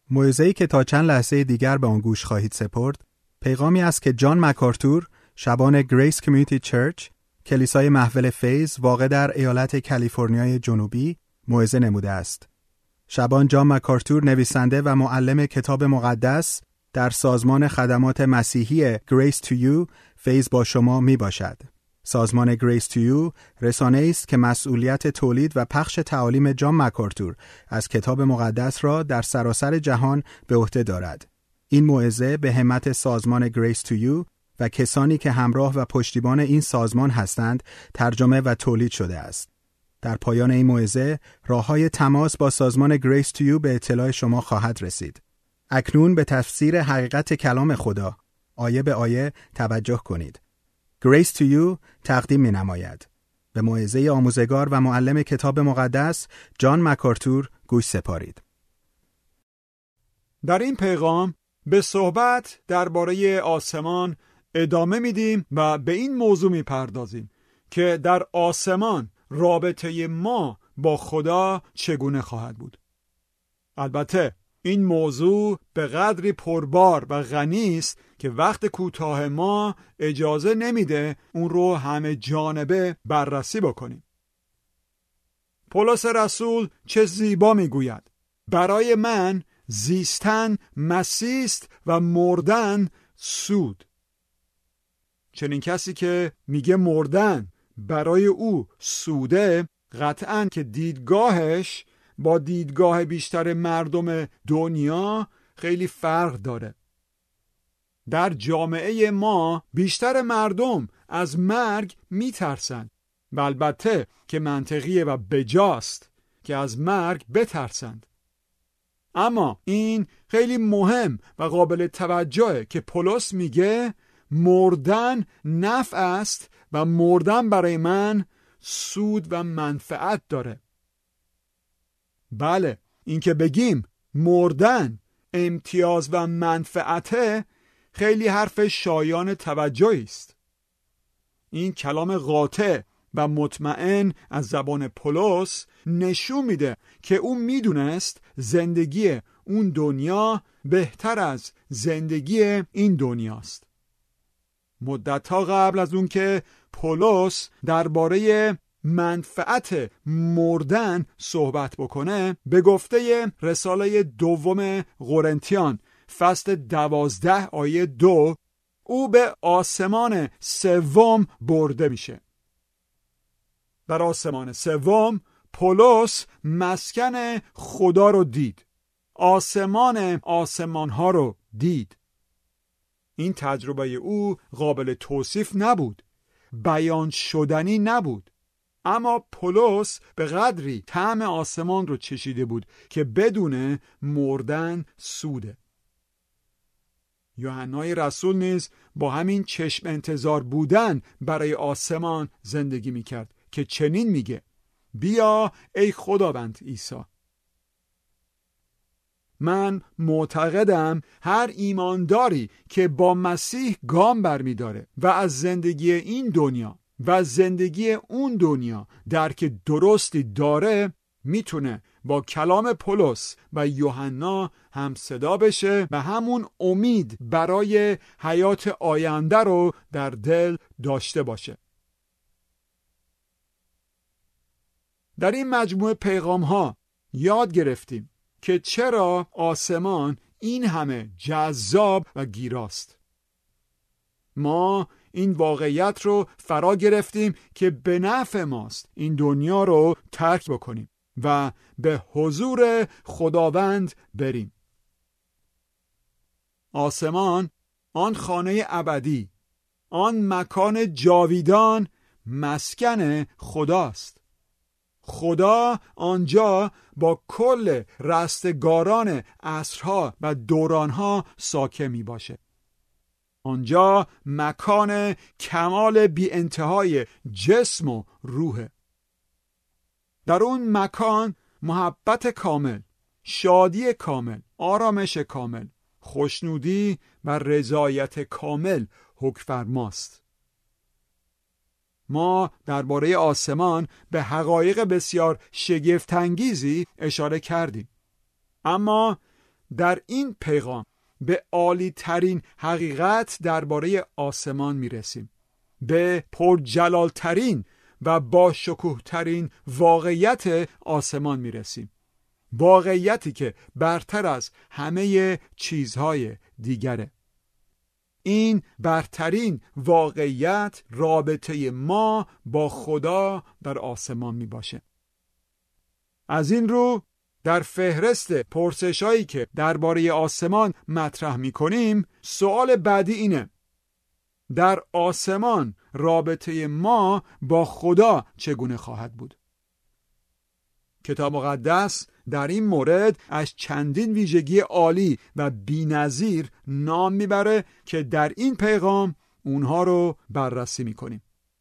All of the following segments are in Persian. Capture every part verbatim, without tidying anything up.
موعظه‌ای که تا چند لحظه دیگر به آن گوش خواهید سپرد، پیغامی است که جان مکارتور، شبان گریس کمیونیتی چرچ، کلیسای محول فیض واقع در ایالت کالیفرنیای جنوبی، موعظه نموده است. شبان جان مکارتور نویسنده و معلم کتاب مقدس در سازمان خدمات مسیحی Grace to You فیض با شما می باشد. سازمان Grace to You رسانه‌ای است که مسئولیت تولید و پخش تعالیم جان مکارتور از کتاب مقدس را در سراسر جهان به عهده دارد. این موعظه به همت سازمان Grace to You و کسانی که همراه و پشتیبان این سازمان هستند ترجمه و تولید شده است. در پایان این موعظه راه‌های تماس با سازمان Grace to You به اطلاع شما خواهد رسید. اکنون به تفسیر حقیقت کلام خدا آیه به آیه توجه کنید. Grace to You تقدیم می نماید. به موعظه آموزگار و معلم کتاب مقدس جان مکارتور گوش سپارید. در این پیغام به صحبت درباره آسمان ادامه میدیم و به این موضوع میپردازیم که در آسمان رابطه ما با خدا چگونه خواهد بود. البته این موضوع به قدری پربار و غنی است که وقت کوتاه ما اجازه نمیده اون رو همه جانبه بررسی بکنیم. پولس رسول چه زیبا میگوید: برای من زیستن مسیح است و مردن سود. چنین کسی که میگه مردن برای او سوده، قطعاً که دیدگاهش با دیدگاه بیشتر مردم دنیا خیلی فرق داره. در جامعه ما بیشتر مردم از مرگ میترسند و البته که منطقیه و بجاست که از مرگ بترسند. اما این خیلی مهم و قابل توجهه که پولس میگه مردن نفع است و مردن برای من سود و منفعت داره. بله، این که بگیم مردن امتیاز و منفعته خیلی حرف شایان توجهی است. این کلام قاطع و مطمئن از زبان پولس نشون میده که او میدونست زندگی اون دنیا بهتر از زندگی این دنیاست. مدت‌ها قبل از اون که پولس درباره منفعت مردن صحبت بکنه، به گفته رساله دوم قرنتیان فصل دوازده آیه دو، او به آسمان سوم برده میشه. در آسمان سوم پولس مسکن خدا رو دید، آسمان آسمان ها رو دید. این تجربه او قابل توصیف نبود، بیان شدنی نبود، اما پولس به قدری طعم آسمان رو چشیده بود که بدون مردن سوده. یوحنای رسول نیز با همین چشم انتظار بودن برای آسمان زندگی میکرد که چنین میگه: بیا ای خداوند عیسی. من معتقدم هر ایمانداری که با مسیح گام برمیداره و از زندگی این دنیا و زندگی اون دنیا درک درستی داره، میتونه با کلام پولس و یوحنا هم صدا بشه و همون امید برای حیات آینده رو در دل داشته باشه. در این مجموعه پیغام ها یاد گرفتیم که چرا آسمان این همه جذاب و گیراست. ما این واقعیت رو فرا گرفتیم که به نفع ماست این دنیا رو ترک بکنیم و به حضور خداوند بریم. آسمان، آن خانه ابدی، آن مکان جاویدان، مسکن خداست. خدا آنجا با کل رستگاران عصرها و دورانها ساکن می باشه. آنجا مکان کمال بی انتهای جسم و روحه. در اون مکان محبت کامل، شادی کامل، آرامش کامل، خوشنودی و رضایت کامل حکم فرماست. ما درباره آسمان به حقایق بسیار شگفت انگیزی اشاره کردیم، اما در این پیغام به عالی ترین حقیقت درباره آسمان میرسیم، به پرجلال ترین و با شکوه ترین واقعیت آسمان میرسیم، واقعیتی که برتر از همه چیزهای دیگره. این برترین واقعیت رابطه ما با خدا در آسمان می باشه. از این رو در فهرست پرسش‌هایی که درباره آسمان مطرح می کنیم، سوال بعدی اینه: در آسمان رابطه ما با خدا چگونه خواهد بود؟ کتاب مقدس در این مورد از چندین ویژگی عالی و بی‌نظیر نام میبره که در این پیغام اونها رو بررسی میکنیم.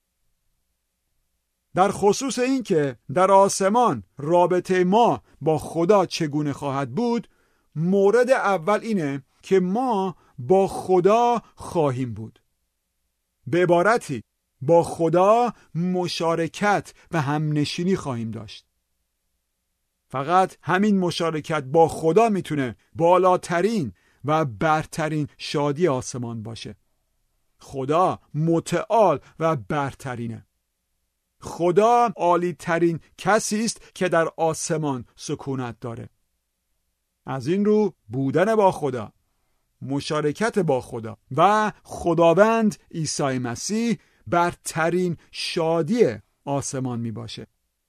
در خصوص این که در آسمان رابطه ما با خدا چگونه خواهد بود، مورد اول اینه که ما با خدا خواهیم بود. به عبارتی با خدا مشارکت و همنشینی خواهیم داشت. فقط همین مشارکت با خدا میتونه بالاترین و برترین شادی آسمان باشه. خدا متعال و برترینه. خدا عالی ترین کسی است که در آسمان سکونت داره. از این رو بودن با خدا، مشارکت با خدا و خداوند عیسی مسیح برترین شادی آسمان می باشه.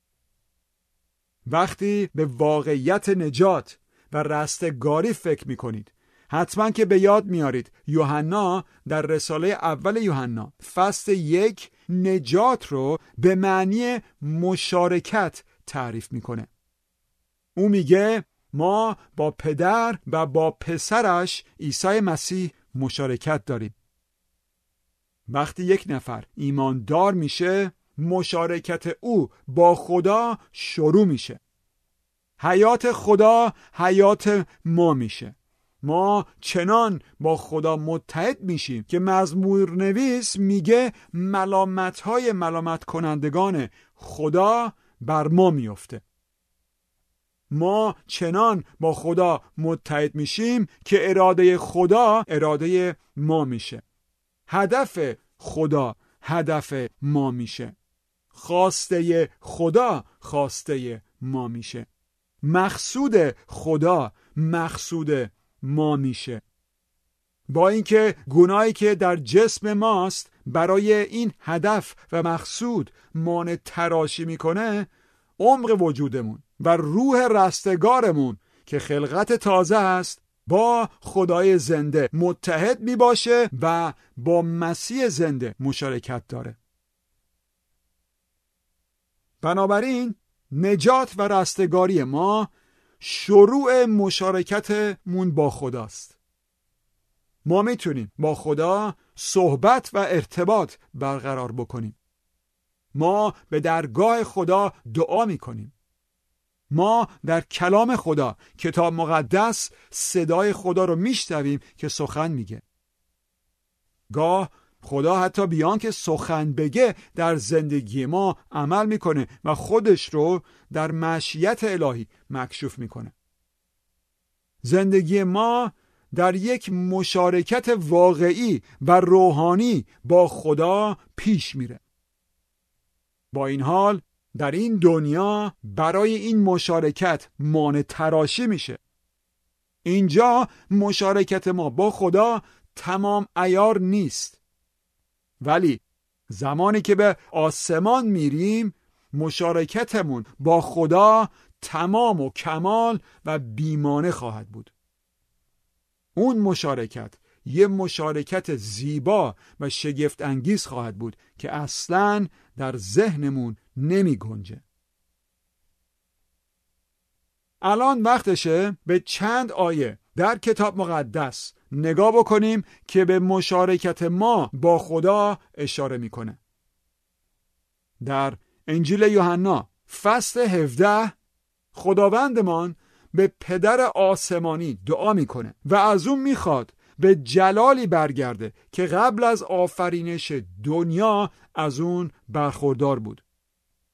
وقتی به واقعیت نجات و رستگاری فکر می کنید، حتما که به یاد میارید یوحنا در رساله اول یوحنا فصل یک نجات رو به معنی مشارکت تعریف میکنه. او میگه ما با پدر و با پسرش عیسی مسیح مشارکت داریم. وقتی یک نفر ایماندار میشه، مشارکت او با خدا شروع میشه. حیات خدا حیات ما میشه. ما چنان با خدا متحد میشیم که مزمور نویس میگه ملامت‌های ملامت کنندگان خدا بر ما میفته. ما چنان با خدا متحد میشیم که اراده خدا اراده ما میشه. هدف خدا هدف ما میشه. خواسته خدا خواسته ما میشه. مقصود خدا مقصود ما میشه. با اینکه گناهی که در جسم ماست برای این هدف و مقصود مانع تراشی میکنه، عمق وجودمون و روح رستگارمون که خلقت تازه است با خدای زنده متحد می باشه و با مسیح زنده مشارکت داره. بنابراین نجات و رستگاری ما شروع مشارکتمون با خداست. ما میتونیم با خدا صحبت و ارتباط برقرار بکنیم. ما به درگاه خدا دعا میکنیم. ما در کلام خدا، کتاب مقدس، صدای خدا رو میشنویم که سخن میگه. گاه خدا حتی بیان که سخن بگه در زندگی ما عمل میکنه و خودش رو در مشیت الهی مکشوف میکنه. زندگی ما در یک مشارکت واقعی و روحانی با خدا پیش میره. با این حال در این دنیا برای این مشارکت مانع تراشی میشه. اینجا مشارکت ما با خدا تمام عیار نیست. ولی زمانی که به آسمان میریم، مشارکتمون با خدا تمام و کمال و بیمانه خواهد بود. اون مشارکت یه مشارکت زیبا و شگفت انگیز خواهد بود که اصلاً در ذهنمون نمی گنجه. الان وقتشه به چند آیه در کتاب مقدس نگاه بکنیم که به مشارکت ما با خدا اشاره میکنه. در انجیل یوحنا فصل هفده خداوندمان به پدر آسمانی دعا میکنه و از اون میخواد به جلالی برگرده که قبل از آفرینش دنیا از اون برخوردار بود.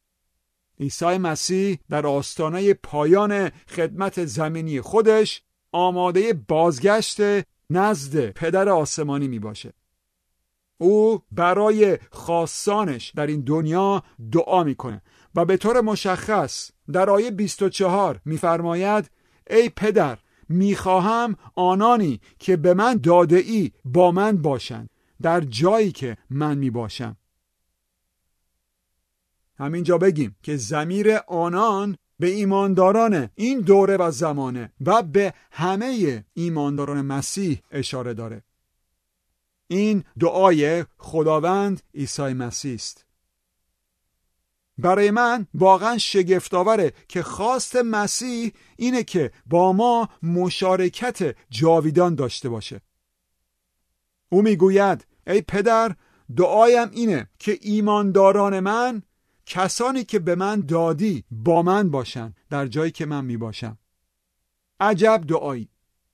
عیسی مسیح در آستانه پایان خدمت زمینی خودش آماده بازگشت نزد پدر آسمانی می باشه. او برای خاصانش در این دنیا دعا میکنه و به طور مشخص در آیه بیست و چهار میفرماید ای پدر، میخواهم آنانی که به من داده ای با من باشند در جایی که من میباشم. همینجا بگیم که ضمیر آنان به ایمانداران این دوره و زمانه و به همه ایمانداران مسیح اشاره داره. این دعای خداوند عیسی مسیح است. برای من واقعا شگفت‌آوره که خواست مسیح اینه که با ما مشارکت جاویدان داشته باشه. او میگوید ای پدر، دعایم اینه که ایمانداران من، کسانی که به من دادی، با من باشن در جایی که من می باشم. عجب دعایی.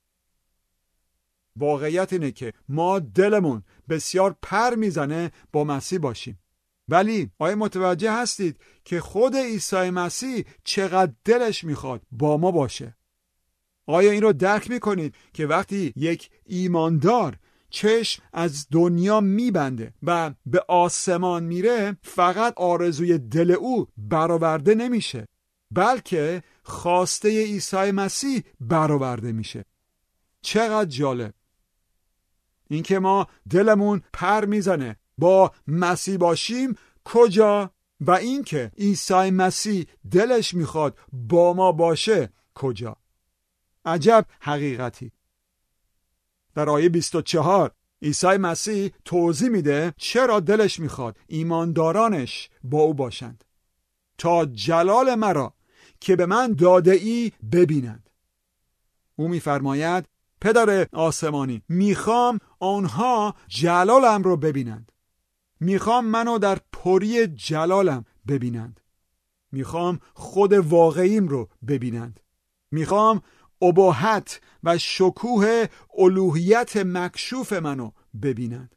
واقعیت اینه که ما دلمون بسیار پر میزنه با مسیح باشیم، ولی آیا متوجه هستید که خود عیسی مسیح چقدر دلش میخواد با ما باشه؟ آیا این رو درک میکنید که وقتی یک ایماندار چشم از دنیا میبنده و به آسمان میره، فقط آرزوی دل او برآورده نمیشه، بلکه خواسته عیسی مسیح برآورده میشه؟ چقدر جالب اینکه ما دلمون پر میزنه با مسیح باشیم کجا، و اینکه عیسی مسیح دلش میخواد با ما باشه کجا. عجب حقیقتی. در آیه بیست و چهار عیسی مسیح توضیح میده چرا دلش میخواد ایماندارانش با او باشند، تا جلال مرا که به من داده ای ببینند. او میفرماید پدر آسمانی، میخوام آنها جلالم رو ببینند. میخوام منو در پری جلالم ببینند. میخوام خود واقعیم رو ببینند. میخوام اباحت و شکوه الوهیت مکشوف منو ببینند.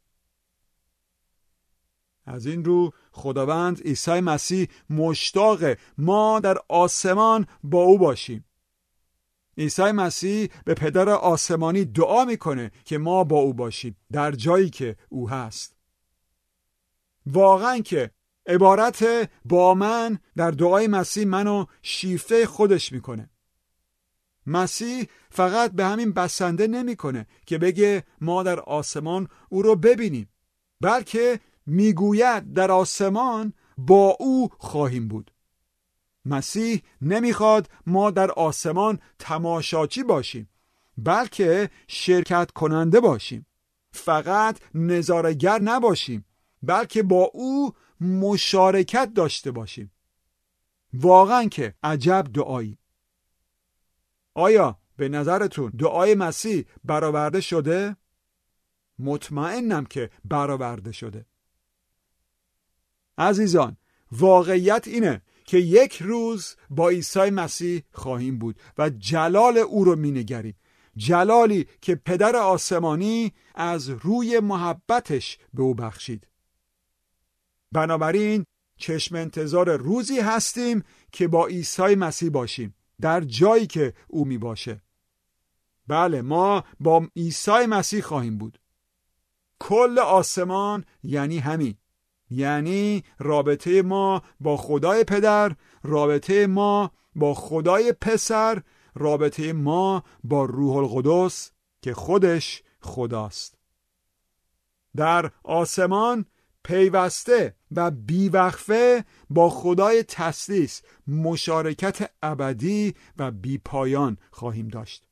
از این رو خداوند عیسی مسیح مشتاق ما در آسمان با او باشیم. عیسی مسیح به پدر آسمانی دعا میکنه که ما با او باشیم در جایی که او هست. واقعا که عبارت با من در دعای مسیح منو شیفته خودش میکنه. مسیح فقط به همین بسنده نمیکنه که بگه ما در آسمان او رو ببینیم، بلکه میگوید در آسمان با او خواهیم بود. مسیح نمیخواد ما در آسمان تماشاچی باشیم، بلکه شرکت کننده باشیم. فقط نظاره‌گر نباشیم، بلکه با او مشارکت داشته باشیم. واقعا که عجب دعایی. آیا به نظرتون دعای مسیح برآورده شده؟ مطمئنم که برآورده شده. عزیزان، واقعیت اینه که یک روز با عیسی مسیح خواهیم بود و جلال او رو مینگریم، جلالی که پدر آسمانی از روی محبتش به او بخشید. بنابراین چشم انتظار روزی هستیم که با عیسی مسیح باشیم در جایی که او می باشه. بله، ما با عیسی مسیح خواهیم بود. کل آسمان یعنی همین، یعنی رابطه ما با خدای پدر، رابطه ما با خدای پسر، رابطه ما با روح القدس که خودش خداست. در آسمان پیوسته و بیوقفه با خدای تسلیس مشارکت ابدی و بی پایان خواهیم داشت.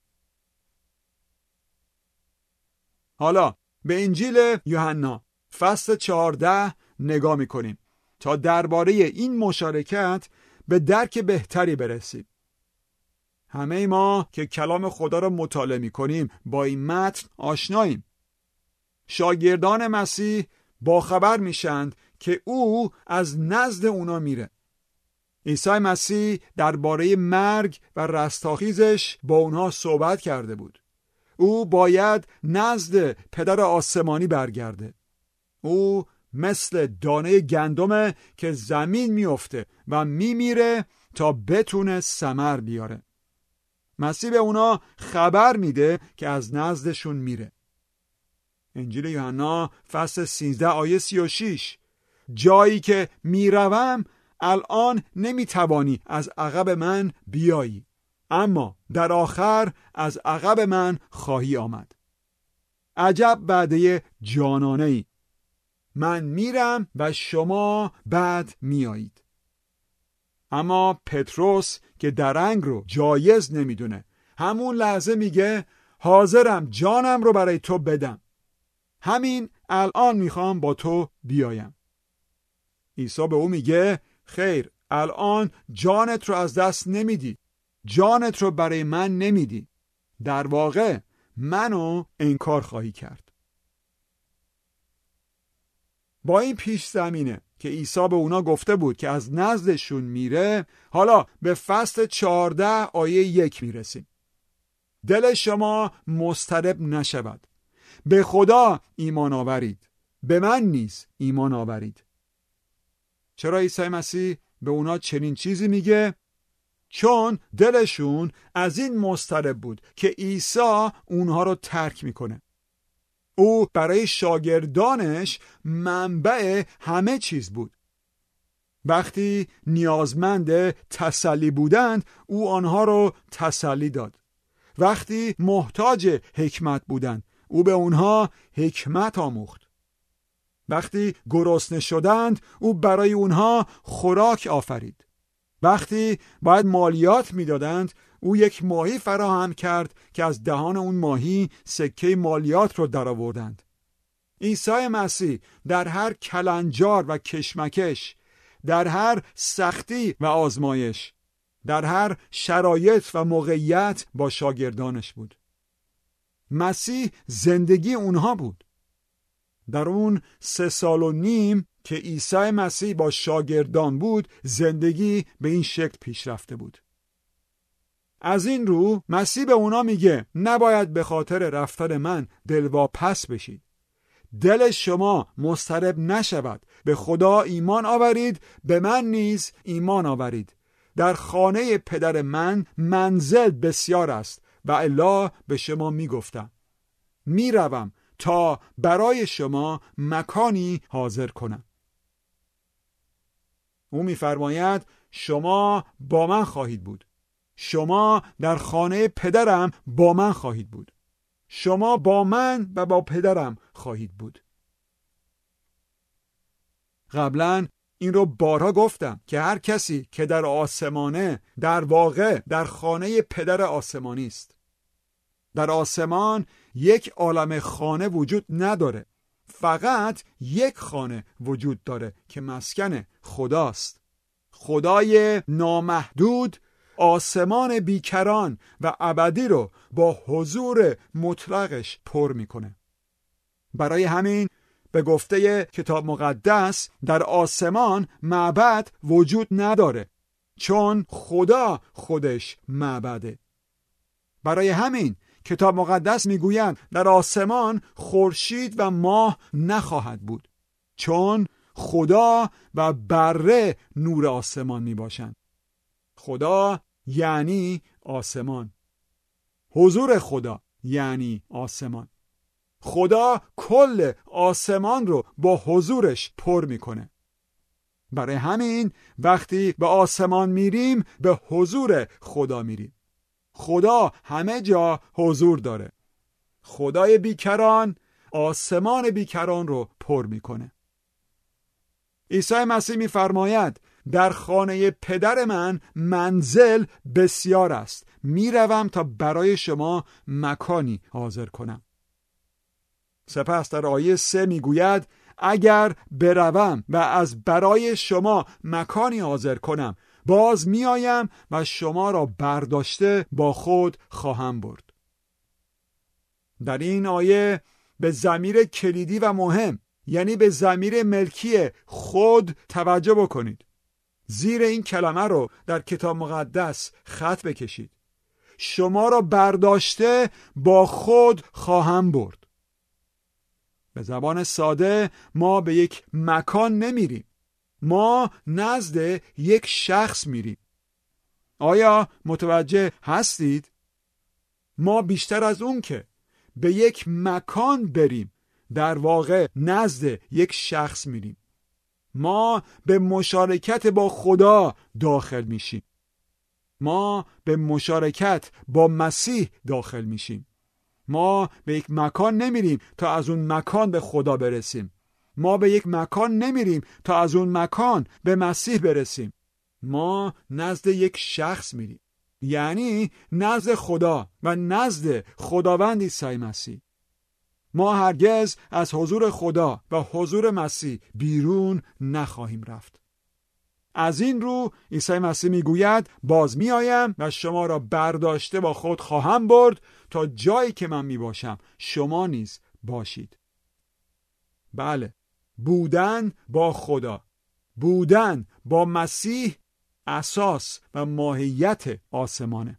حالا به انجیل یوحنا فصل چهارده نگاه میکنیم تا درباره این مشارکت به درک بهتری برسیم. همه ما که کلام خدا را مطالعه میکنیم با این متن آشناییم. شاگردان مسیح با خبر میشند که او از نزد اونا میره. عیسی مسیح درباره مرگ و رستاخیزش با اونها صحبت کرده بود. او باید نزد پدر آسمانی برگرده. او مثل دانه گندمه که زمین میفته و میمیره تا بتونه ثمر بیاره. مسیح به اونا خبر میده که از نزدشون میره. انجیل یوحنا فصل سیزده آیه سی و شش: جایی که میروم الان نمیتوانی از عقب من بیایی، اما در آخر از عقب من خواهی آمد. عجب وعده جانانه ای. من میرم و شما بعد میایید. اما پتروس که درنگ رو جایز نمیدونه، همون لحظه میگه حاضرم جانم رو برای تو بدم. همین الان میخوام با تو بیایم. عیسی به او میگه خیر، الان جانت رو از دست نمیدی، جانت رو برای من نمیدی، در واقع منو انکار خواهی کرد. با این پیش زمینه که عیسی به اونا گفته بود که از نزدشون میره، حالا به فصل چهارده آیه یک میرسیم. دل شما مضطرب نشود، به خدا ایمان آورید، به من نیز ایمان آورید. چرا عیسی مسیح به اونا چنین چیزی میگه؟ چون دلشون از این مضطرب بود که عیسی اونها رو ترک میکنه. او برای شاگردانش منبع همه چیز بود. وقتی نیازمند تسلی بودند، او آنها رو تسلی داد. وقتی محتاج حکمت بودند، او به اونها حکمت آموخت. وقتی گرسنه شدند، او برای اونها خوراک آفرید. وقتی باید مالیات میدادند، او یک ماهی فراهم کرد که از دهان اون ماهی سکه مالیات رو درآوردند. عیسی مسیح در هر کلنجار و کشمکش، در هر سختی و آزمایش، در هر شرایط و موقعیت با شاگردانش بود. مسیح زندگی اونها بود. در اون سه سال و نیم که عیسی مسیح با شاگردان بود، زندگی به این شکل پیش رفته بود. از این رو مسیح به اونا میگه نباید به خاطر رفتن من دلواپس بشید. دل شما مضطرب نشود، به خدا ایمان آورید، به من نیز ایمان آورید. در خانه پدر من منزل بسیار است و الا به شما میگفتم. میروم تا برای شما مکانی حاضر کنم. او میفرماید شما با من خواهید بود. شما در خانه پدرم با من خواهید بود. شما با من و با پدرم خواهید بود. قبلا این رو بارها گفتم که هر کسی که در آسمانه در واقع در خانه پدر آسمانی است. در آسمان یک عالم خانه وجود نداره. فقط یک خانه وجود داره که مسکن خداست. خدای نامحدود آسمان بیکران و ابدی رو با حضور مطلقش پر میکنه. برای همین به گفته کتاب مقدس در آسمان معبد وجود نداره، چون خدا خودش معبده. برای همین کتاب مقدس میگویند در آسمان خورشید و ماه نخواهد بود، چون خدا و بره نور آسمان میباشند. خدا یعنی آسمان. حضور خدا یعنی آسمان. خدا کل آسمان رو با حضورش پر میکنه. برای همین وقتی به آسمان میریم به حضور خدا میریم. خدا همه جا حضور داره. خدای بیکران آسمان بیکران رو پر میکنه. عیسی مسیح میفرماید در خانه پدر من منزل بسیار است. میروم تا برای شما مکانی حاضر کنم. سپس در آیه سه میگوید اگر بروم و از برای شما مکانی حاضر کنم، باز میآیم و شما را برداشته با خود خواهم برد. در این آیه به ضمیر کلیدی و مهم، یعنی به ضمیر ملکی خود توجه بکنید. زیر این کلمه رو در کتاب مقدس خط بکشید. شما را برداشته با خود خواهم برد. به زبان ساده ما به یک مکان نمیریم. ما نزد یک شخص میریم. آیا متوجه هستید؟ ما بیشتر از اون که به یک مکان بریم، در واقع نزد یک شخص میریم. ما به مشارکت با خدا داخل میشیم. ما به مشارکت با مسیح داخل میشیم. ما به یک مکان نمیریم تا از اون مکان به خدا برسیم. ما به یک مکان نمیریم تا از اون مکان به مسیح برسیم. ما نزد یک شخص میریم، یعنی نزد خدا و نزد خداوند عیسی مسیح. ما هرگز از حضور خدا و حضور مسیح بیرون نخواهیم رفت. از این رو عیسی مسیح میگوید باز میآیم و شما را برداشته با خود خواهم برد تا جایی که من میباشم شما نیز باشید. بله، بودن با خدا، بودن با مسیح اساس و ماهیت آسمانه.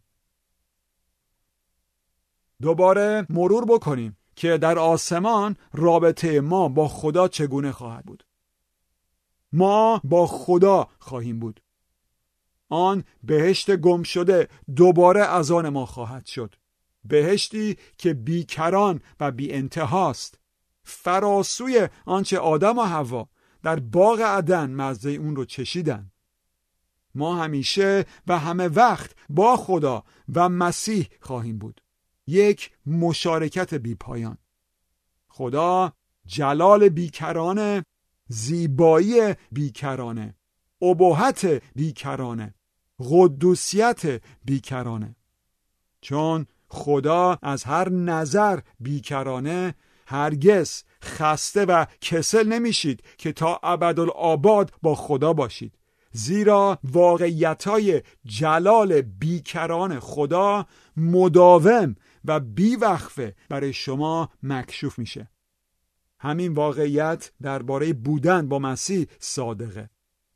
دوباره مرور بکنیم که در آسمان رابطه ما با خدا چگونه خواهد بود. ما با خدا خواهیم بود. آن بهشت گم شده دوباره از آن ما خواهد شد. بهشتی که بیکران و بی انتهاست، فراسوی آنچه آدم و حوا در باغ عدن مزه اون رو چشیدن. ما همیشه و همه وقت با خدا و مسیح خواهیم بود. یک مشارکت بی پایان. خدا جلال بیکرانه، زیبایی بیکرانه، ابهت بیکرانه، قدوسیت بیکرانه. چون خدا از هر نظر بیکرانه، هرگز خسته و کسل نمیشید که تا ابدالآباد با خدا باشید. زیرا واقعیت‌های جلال بیکران خدا مداوم و بیوقفه برای شما مکشوف میشه. همین واقعیت درباره بودن با مسیح صادقه.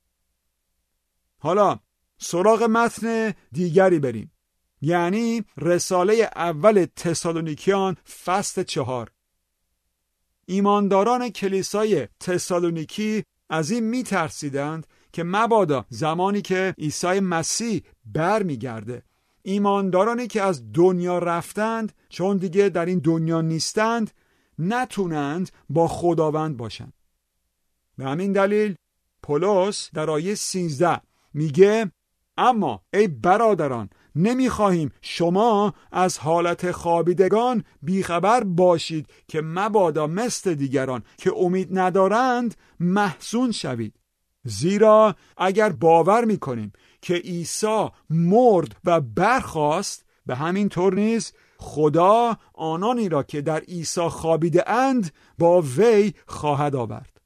حالا سراغ متن دیگری بریم، یعنی رساله اول تسالونیکیان فصل چهار. ایمانداران کلیسای تسالونیکی از این میترسیدند که مبادا زمانی که عیسی مسیح بر میگرده، ایماندارانی که از دنیا رفتند چون دیگه در این دنیا نیستند نتونند با خداوند باشند. به همین دلیل پولس در آیه سیزده میگه اما ای برادران نمیخواهیم شما از حالت خوابیدگان بیخبر باشید که مبادا مثل دیگران که امید ندارند محزون شوید. زیرا اگر باور میکنیم که عیسی مرد و برخاست، به همین طور نیز خدا آنانی را که در عیسی خوابیده اند با وی خواهد آورد.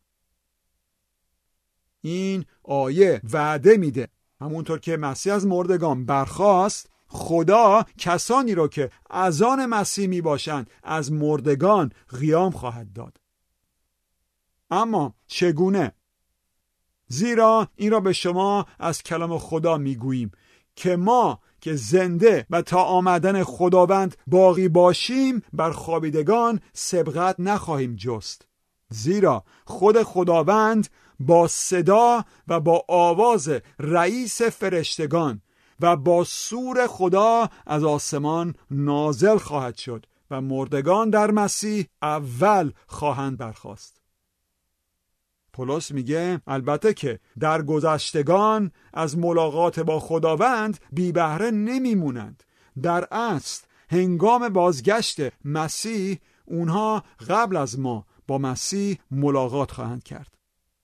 این آیه وعده میده همونطور که مسیح از مردگان برخاست، خدا کسانی را که از آن مسیح می باشند از مردگان قیام خواهد داد. اما چگونه؟ زیرا این را به شما از کلام خدا می گوییم که ما که زنده و تا آمدن خداوند باقی باشیم بر خوابیدگان سبقت نخواهیم جست. زیرا خود خداوند با صدا و با آواز رئیس فرشتگان و با سور خدا از آسمان نازل خواهد شد و مردگان در مسیح اول خواهند برخاست. پولس میگه البته که در گذشتگان از ملاقات با خداوند بی بهره نمیمونند. در اصل هنگام بازگشت مسیح اونها قبل از ما با مسیح ملاقات خواهند کرد.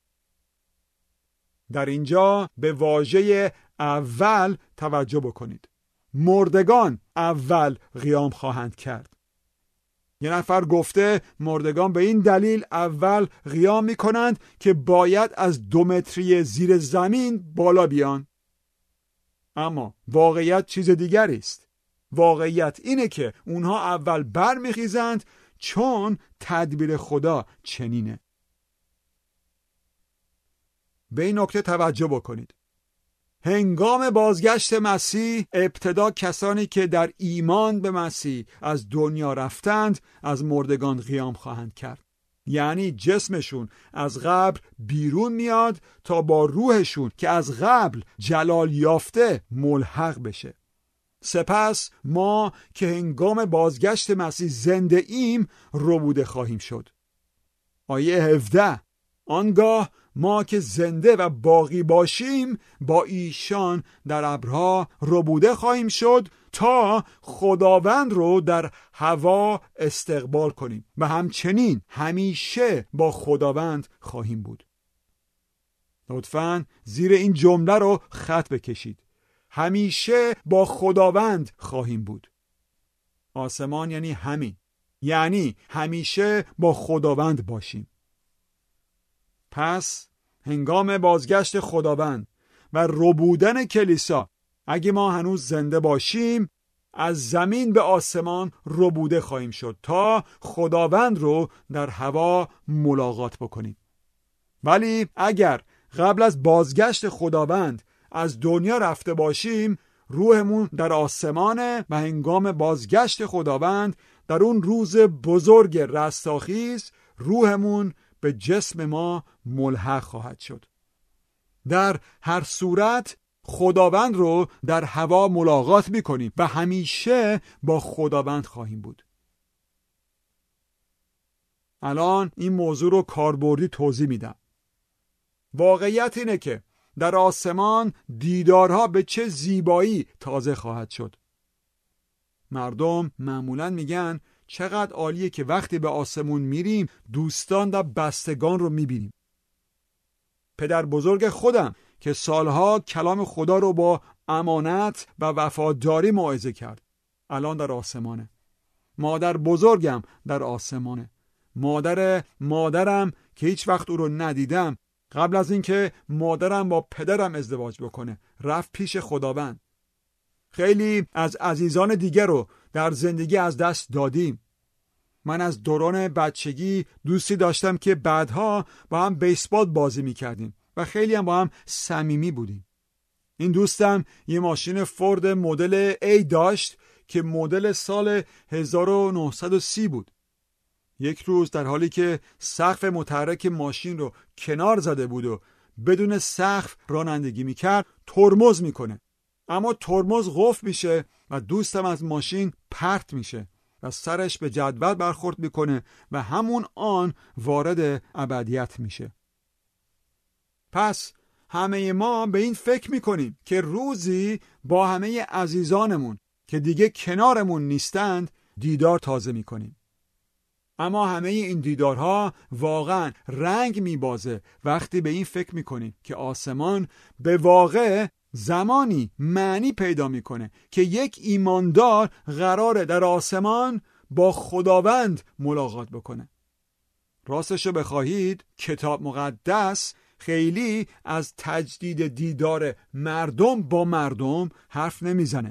در اینجا به واژه اول توجه بکنید. مردگان اول قیام خواهند کرد. یه نفر گفته مردگان به این دلیل اول قیام می کنند که باید از دو متری زیر زمین بالا بیان. اما واقعیت چیز دیگری است. واقعیت اینه که اونها اول بر می خیزند چون تدبیر خدا چنینه. به این نکته توجه بکنید. هنگام بازگشت مسیح ابتدا کسانی که در ایمان به مسیح از دنیا رفتند از مردگان قیام خواهند کرد. یعنی جسمشون از قبر بیرون میاد تا با روحشون که از قبل جلال یافته ملحق بشه. سپس ما که هنگام بازگشت مسیح زنده ایم ربوده خواهیم شد. آیه هفده: آنگاه ما که زنده و باقی باشیم با ایشان در ابرها ربوده خواهیم شد تا خداوند رو در هوا استقبال کنیم و همچنین همیشه با خداوند خواهیم بود. لطفاً زیر این جمله رو خط بکشید. همیشه با خداوند خواهیم بود. آسمان یعنی همین، یعنی همیشه با خداوند باشیم. پس هنگام بازگشت خداوند و ربودن کلیسا، اگه ما هنوز زنده باشیم، از زمین به آسمان ربوده خواهیم شد تا خداوند رو در هوا ملاقات بکنیم. ولی اگر قبل از بازگشت خداوند از دنیا رفته باشیم، روحمون در آسمانه و هنگام بازگشت خداوند در اون روز بزرگ رستاخیز روحمون به جسم ما ملحق خواهد شد. در هر صورت خداوند رو در هوا ملاقات می‌کنیم و همیشه با خداوند خواهیم بود. الان این موضوع رو کاربردی توضیح میدم. واقعیت اینه که در آسمان دیدارها به چه زیبایی تازه خواهد شد. مردم معمولاً میگن چقدر عالیه که وقتی به آسمون میریم دوستان و بستگان رو میبینیم. پدر بزرگ خودم که سالها کلام خدا رو با امانت و وفاداری موعظه کرد الان در آسمانه. مادر بزرگم در آسمانه. مادر مادرم که هیچ وقت او رو ندیدم، قبل از اینکه مادرم با پدرم ازدواج بکنه رفت پیش خداوند. خیلی از عزیزان دیگر رو در زندگی از دست دادیم. من از دوران بچگی دوستی داشتم که بعدها با هم بیسبال بازی میکردیم و خیلی هم با هم صمیمی بودیم. این دوستم یه ماشین فورد مدل A داشت که مدل سال هزار و نهصد و سی بود. یک روز در حالی که سقف متحرک ماشین رو کنار زده بود و بدون سقف رانندگی میکرد ترمز میکنه، اما ترمز قفل میشه و دوستم از ماشین پرت میشه و سرش به جدول برخورد میکنه و همون آن وارد ابدیت میشه. پس همه ما به این فکر میکنیم که روزی با همه عزیزانمون که دیگه کنارمون نیستند دیدار تازه میکنیم. اما همه این دیدارها واقعا رنگ میبازه وقتی به این فکر میکنیم که آسمان به واقع زمانی معنی پیدا میکنه که یک ایماندار قراره در آسمان با خداوند ملاقات بکنه. راستشو بخواهید کتاب مقدس خیلی از تجدید دیدار مردم با مردم حرف نمیزنه.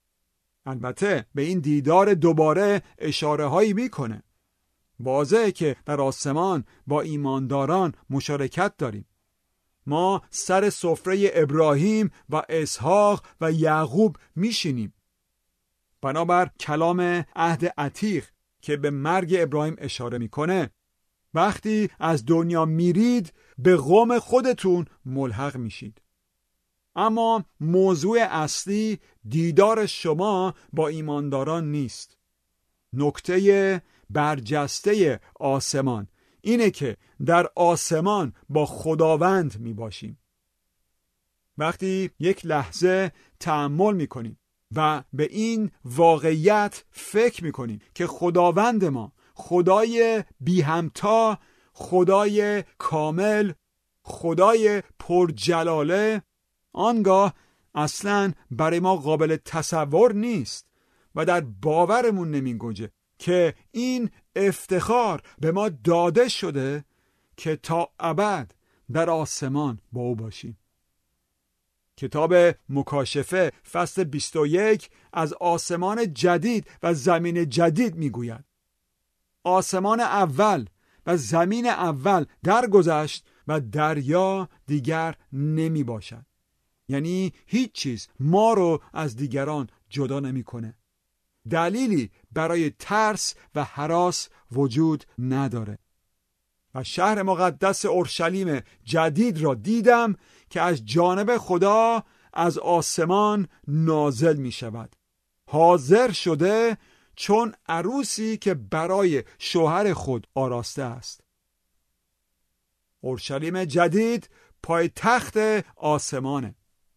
البته به این دیدار دوباره اشاره هایی میکنه. واضحه که در آسمان با ایمانداران مشارکت داریم. ما سر سفره ابراهیم و اسحاق و یعقوب میشینیم. بنابر کلام عهد عتیق که به مرگ ابراهیم اشاره میکنه، وقتی از دنیا میرید به قوم خودتون ملحق میشید. اما موضوع اصلی دیدار شما با ایمانداران نیست. نکته برجسته آسمان اینه که در آسمان با خداوند می باشیم. وقتی یک لحظه تأمل می کنیم و به این واقعیت فکر می کنیم که خداوند ما خدای بی همتا، خدای کامل، خدای پرجلاله، آنگاه اصلاً برای ما قابل تصور نیست و در باورمون نمی گنجه که این افتخار به ما داده شده که تا ابد در آسمان با او باشیم. کتاب مکاشفه فصل بیست و یک از آسمان جدید و زمین جدید میگوید. آسمان اول و زمین اول درگذشت و دریا دیگر نمی باشد. یعنی هیچ چیز ما رو از دیگران جدا نمی کنه. دلیلی برای ترس و هراس وجود نداره. و شهر مقدس اورشلیم جدید را دیدم که از جانب خدا از آسمان نازل می شود. حاضر شده چون عروسی که برای شوهر خود آراسته است. اورشلیم جدید پایتخت آسمانه.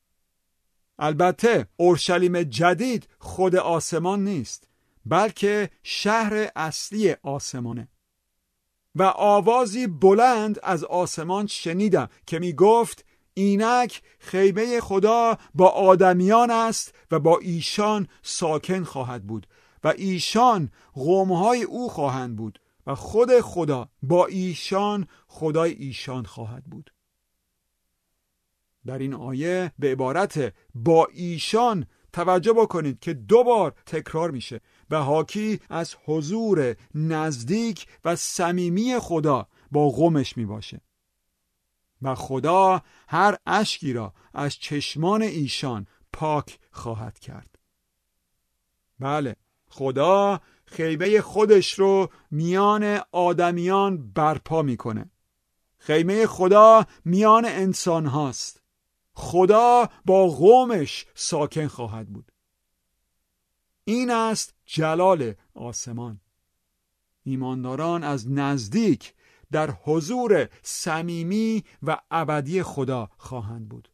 البته اورشلیم جدید خود آسمان نیست، بلکه شهر اصلی آسمانه. و آوازی بلند از آسمان شنیدم که می گفت اینک خیمه خدا با آدمیان است و با ایشان ساکن خواهد بود و ایشان قومهای او خواهند بود و خود خدا با ایشان خدای ایشان خواهد بود. در این آیه به عبارت با ایشان توجه بکنید که دو بار تکرار میشه و حاکی از حضور نزدیک و صمیمی خدا با قومش میباشه و خدا هر اشکی را از چشمان ایشان پاک خواهد کرد. بله، خدا خیمه خودش رو میان آدمیان برپا میکنه. خیمه خدا میان انسان هاست. خدا با قومش ساکن خواهد بود. این است جلال آسمان. ایمانداران از نزدیک در حضور صمیمی و ابدی خدا خواهند بود.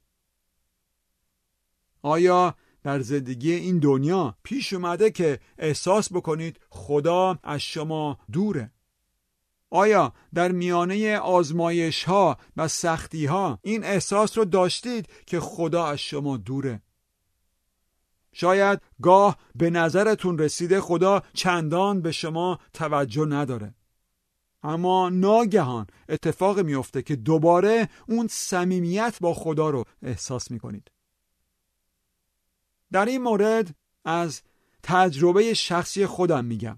آیا در زندگی این دنیا پیش اومده که احساس بکنید خدا از شما دوره؟ آیا در میانه آزمایش ها و سختی ها این احساس رو داشتید که خدا از شما دوره؟ شاید گاه به نظرتون رسیده خدا چندان به شما توجه نداره، اما ناگهان اتفاق میفته که دوباره اون صمیمیت با خدا رو احساس میکنید. در این مورد از تجربه شخصی خودم میگم.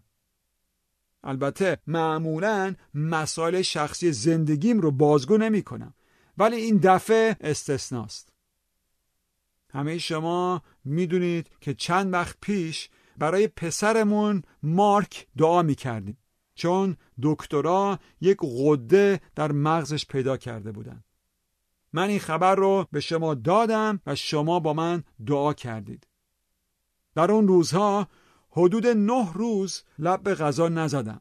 البته معمولاً مسائل شخصی زندگیم رو بازگو نمی کنم، ولی این دفعه استثناست. همه شما میدونید که چند وقت پیش برای پسرمون مارک دعا می کردیم، چون دکترها یک غده در مغزش پیدا کرده بودن. من این خبر رو به شما دادم و شما با من دعا کردید. در اون روزها حدود نه روز لب به غذا نزدم.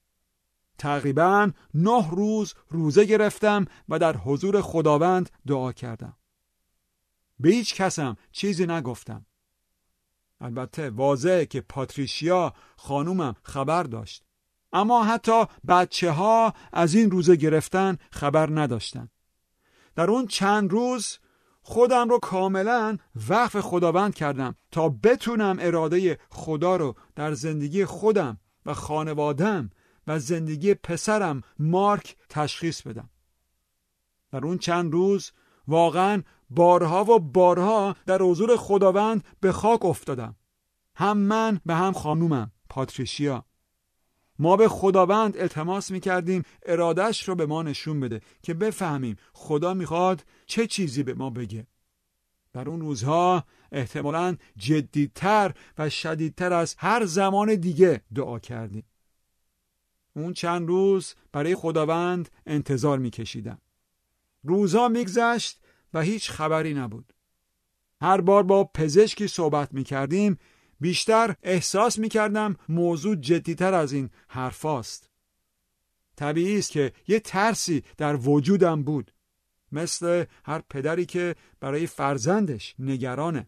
تقریباً نه روز روزه گرفتم و در حضور خداوند دعا کردم. به هیچ کسم چیزی نگفتم. البته واضحه که پاتریشیا خانومم خبر داشت، اما حتی بچه ها از این روزه گرفتن خبر نداشتن. در اون چند روز خودم رو کاملا وقف خداوند کردم تا بتونم اراده خدا رو در زندگی خودم و خانوادم و زندگی پسرم مارک تشخیص بدم. در اون چند روز واقعا بارها و بارها در حضور خداوند به خاک افتادم. هم من و هم خانومم پاتریشیا. ما به خداوند التماس میکردیم ارادش رو به ما نشون بده که بفهمیم خدا میخواد چه چیزی به ما بگه. در اون روزها احتمالاً جدیتر و شدیدتر از هر زمان دیگه دعا کردیم. اون چند روز برای خداوند انتظار میکشیدم. روزها میگذشت و هیچ خبری نبود. هر بار با پزشکی صحبت میکردیم بیشتر احساس میکردم موضوع جدیتر از این حرفاست. طبیعی است که یه ترسی در وجودم بود، مثل هر پدری که برای فرزندش نگرانه.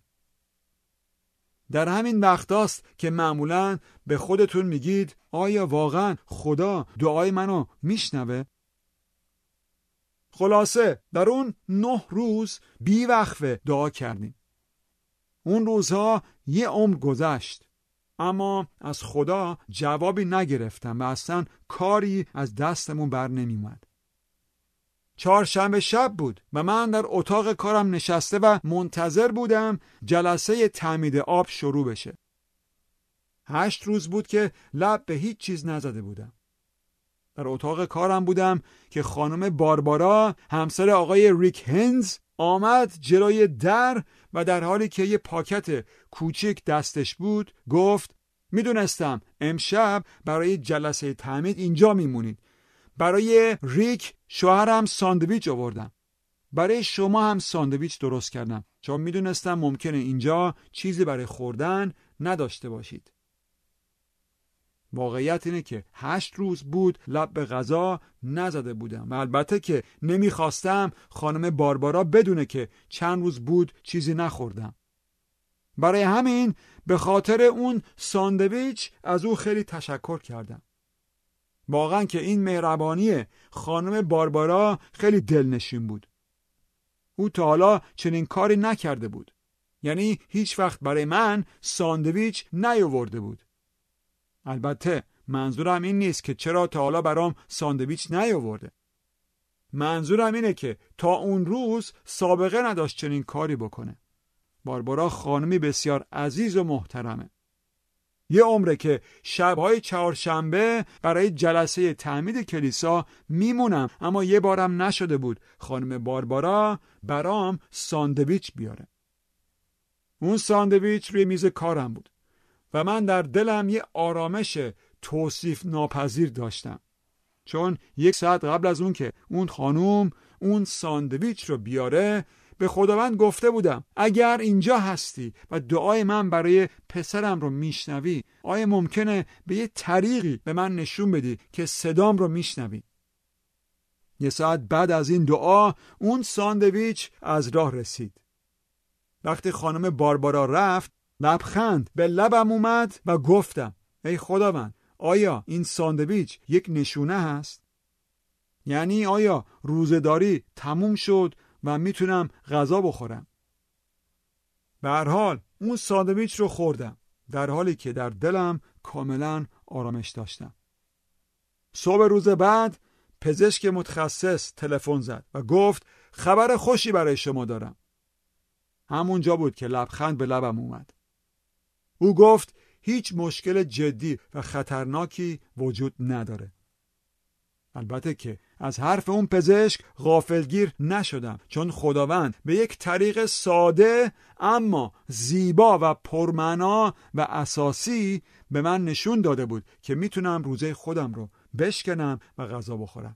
در همین وقتاست که معمولاً به خودتون میگید آیا واقعاً خدا دعای منو میشنوه؟ خلاصه در اون نه روز بی وقفه دعا کردیم. اون روزها یه عمر گذشت، اما از خدا جوابی نگرفتم و اصلا کاری از دستمون بر نمی اومد. چهارشنبه شب بود و من در اتاق کارم نشسته و منتظر بودم جلسه تعمید آب شروع بشه. هشت روز بود که لب به هیچ چیز نزده بودم. در اتاق کارم بودم که خانم باربارا همسر آقای ریک هنز آمد جلوی در و در حالی که یه پاکت کوچک دستش بود گفت میدونستم امشب برای جلسه تعمید اینجا میمونید. برای ریک شوهرم ساندویچ آوردم. برای شما هم ساندویچ درست کردم چون میدونستم ممکنه اینجا چیزی برای خوردن نداشته باشید. واقعیت اینه که هشت روز بود لب به غذا نزده بودم و البته که نمیخواستم خانم باربارا بدونه که چند روز بود چیزی نخوردم. برای همین به خاطر اون ساندویچ از او خیلی تشکر کردم. واقعا که این مهربانی خانم باربارا خیلی دلنشین بود. او تا حالا چنین کاری نکرده بود. یعنی هیچ وقت برای من ساندویچ نیاورده بود. البته منظورم این نیست که چرا تا حالا برام ساندویچ نیاورده. منظورم اینه که تا اون روز سابقه نداشت چنین کاری بکنه. باربارا خانمی بسیار عزیز و محترمه. یه عمره که شب‌های چهارشنبه برای جلسه تعمید کلیسا میمونم، اما یه بارم نشده بود خانم باربارا برام ساندویچ بیاره. اون ساندویچ روی میز کارم بود و من در دلم یه آرامش توصیف ناپذیر داشتم، چون یک ساعت قبل از اون که اون خانوم اون ساندویچ رو بیاره به خداوند گفته بودم اگر اینجا هستی و دعای من برای پسرم رو میشنوی، آیا ممکنه به یه طریقی به من نشون بدی که صدام رو میشنوی؟ یه ساعت بعد از این دعا اون ساندویچ از راه رسید. وقتی خانم باربارا رفت لبخند به لبم اومد و گفتم ای خداوند، آیا این ساندویچ یک نشونه هست؟ یعنی آیا روزه‌داری تموم شد و میتونم غذا بخورم؟ به هر حال اون ساندویچ رو خوردم در حالی که در دلم کاملا آرامش داشتم. صبح روز بعد پزشک متخصص تلفن زد و گفت خبر خوشی برای شما دارم. همونجا بود که لبخند به لبم اومد. او گفت هیچ مشکل جدی و خطرناکی وجود نداره. البته که از حرف اون پزشک غافلگیر نشدم، چون خداوند به یک طریق ساده اما زیبا و پرمعنا و اساسی به من نشون داده بود که میتونم روزه خودم رو بشکنم و غذا بخورم.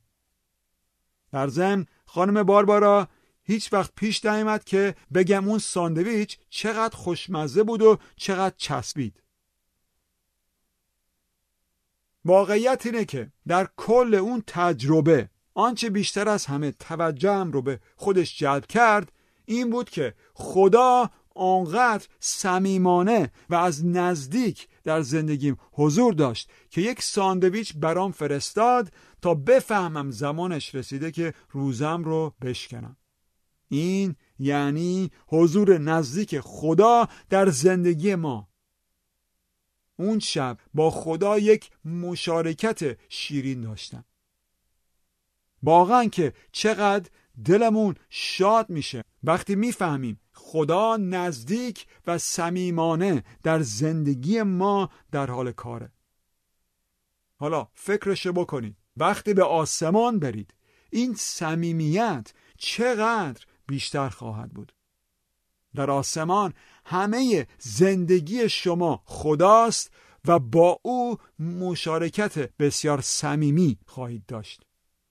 در ضمن خانم باربارا هیچ وقت پیش نیامد که بگم اون ساندویچ چقدر خوشمزه بود و چقدر چسبید. واقعیت اینه که در کل اون تجربه آنچه بیشتر از همه توجهم رو به خودش جلب کرد این بود که خدا آنقدر صمیمانه و از نزدیک در زندگیم حضور داشت که یک ساندویچ برام فرستاد تا بفهمم زمانش رسیده که روزم رو بشکنم. این یعنی حضور نزدیک خدا در زندگی ما. اون شب با خدا یک مشارکت شیرین داشتم. واقعا که چقدر دلمون شاد میشه وقتی میفهمیم خدا نزدیک و صمیمانه در زندگی ما در حال کاره. حالا فکرش بکنید، وقتی به آسمان برید این صمیمیت چقدر بیشتر خواهد بود. در آسمان همه زندگی شما خداست و با او مشارکت بسیار صمیمی خواهید داشت.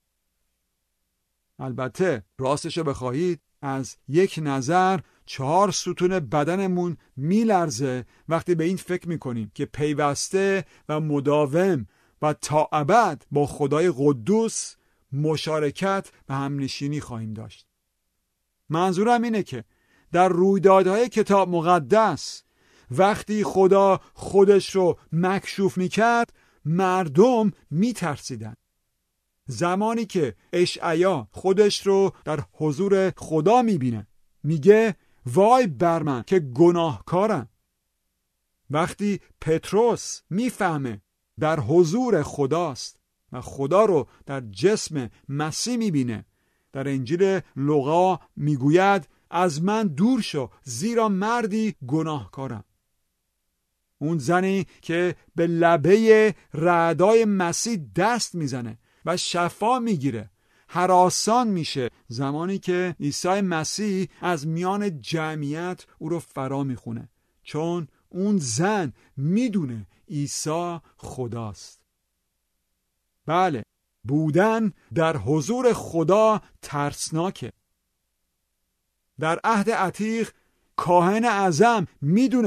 البته راستشو بخواهید از یک نظر چهار ستون بدنمون میلرزه وقتی به این فکر میکنیم که پیوسته و مداوم و تا ابد با خدای قدوس مشارکت و همنشینی خواهیم داشت. منظورم اینه که در رویدادهای کتاب مقدس وقتی خدا خودش رو مکشوف میکرد مردم میترسیدن. زمانی که اشعیا خودش رو در حضور خدا میبینه میگه وای بر من که گناهکارم. وقتی پتروس میفهمه در حضور خداست و خدا رو در جسم مسیح میبینه، در انجیل لوقا میگوید از من دور شو زیرا مردی گناهکارم. اون زنی که به لبه رعدای مسیح دست میزنه و شفا میگیره هراسان میشه زمانی که عیسی مسیح از میان جمعیت او رو فرا میخونه، چون اون زن میدونه عیسی خداست. بله، بودن در حضور خدا ترسناکه. در عهد عتیق کاهن اعظم میدونست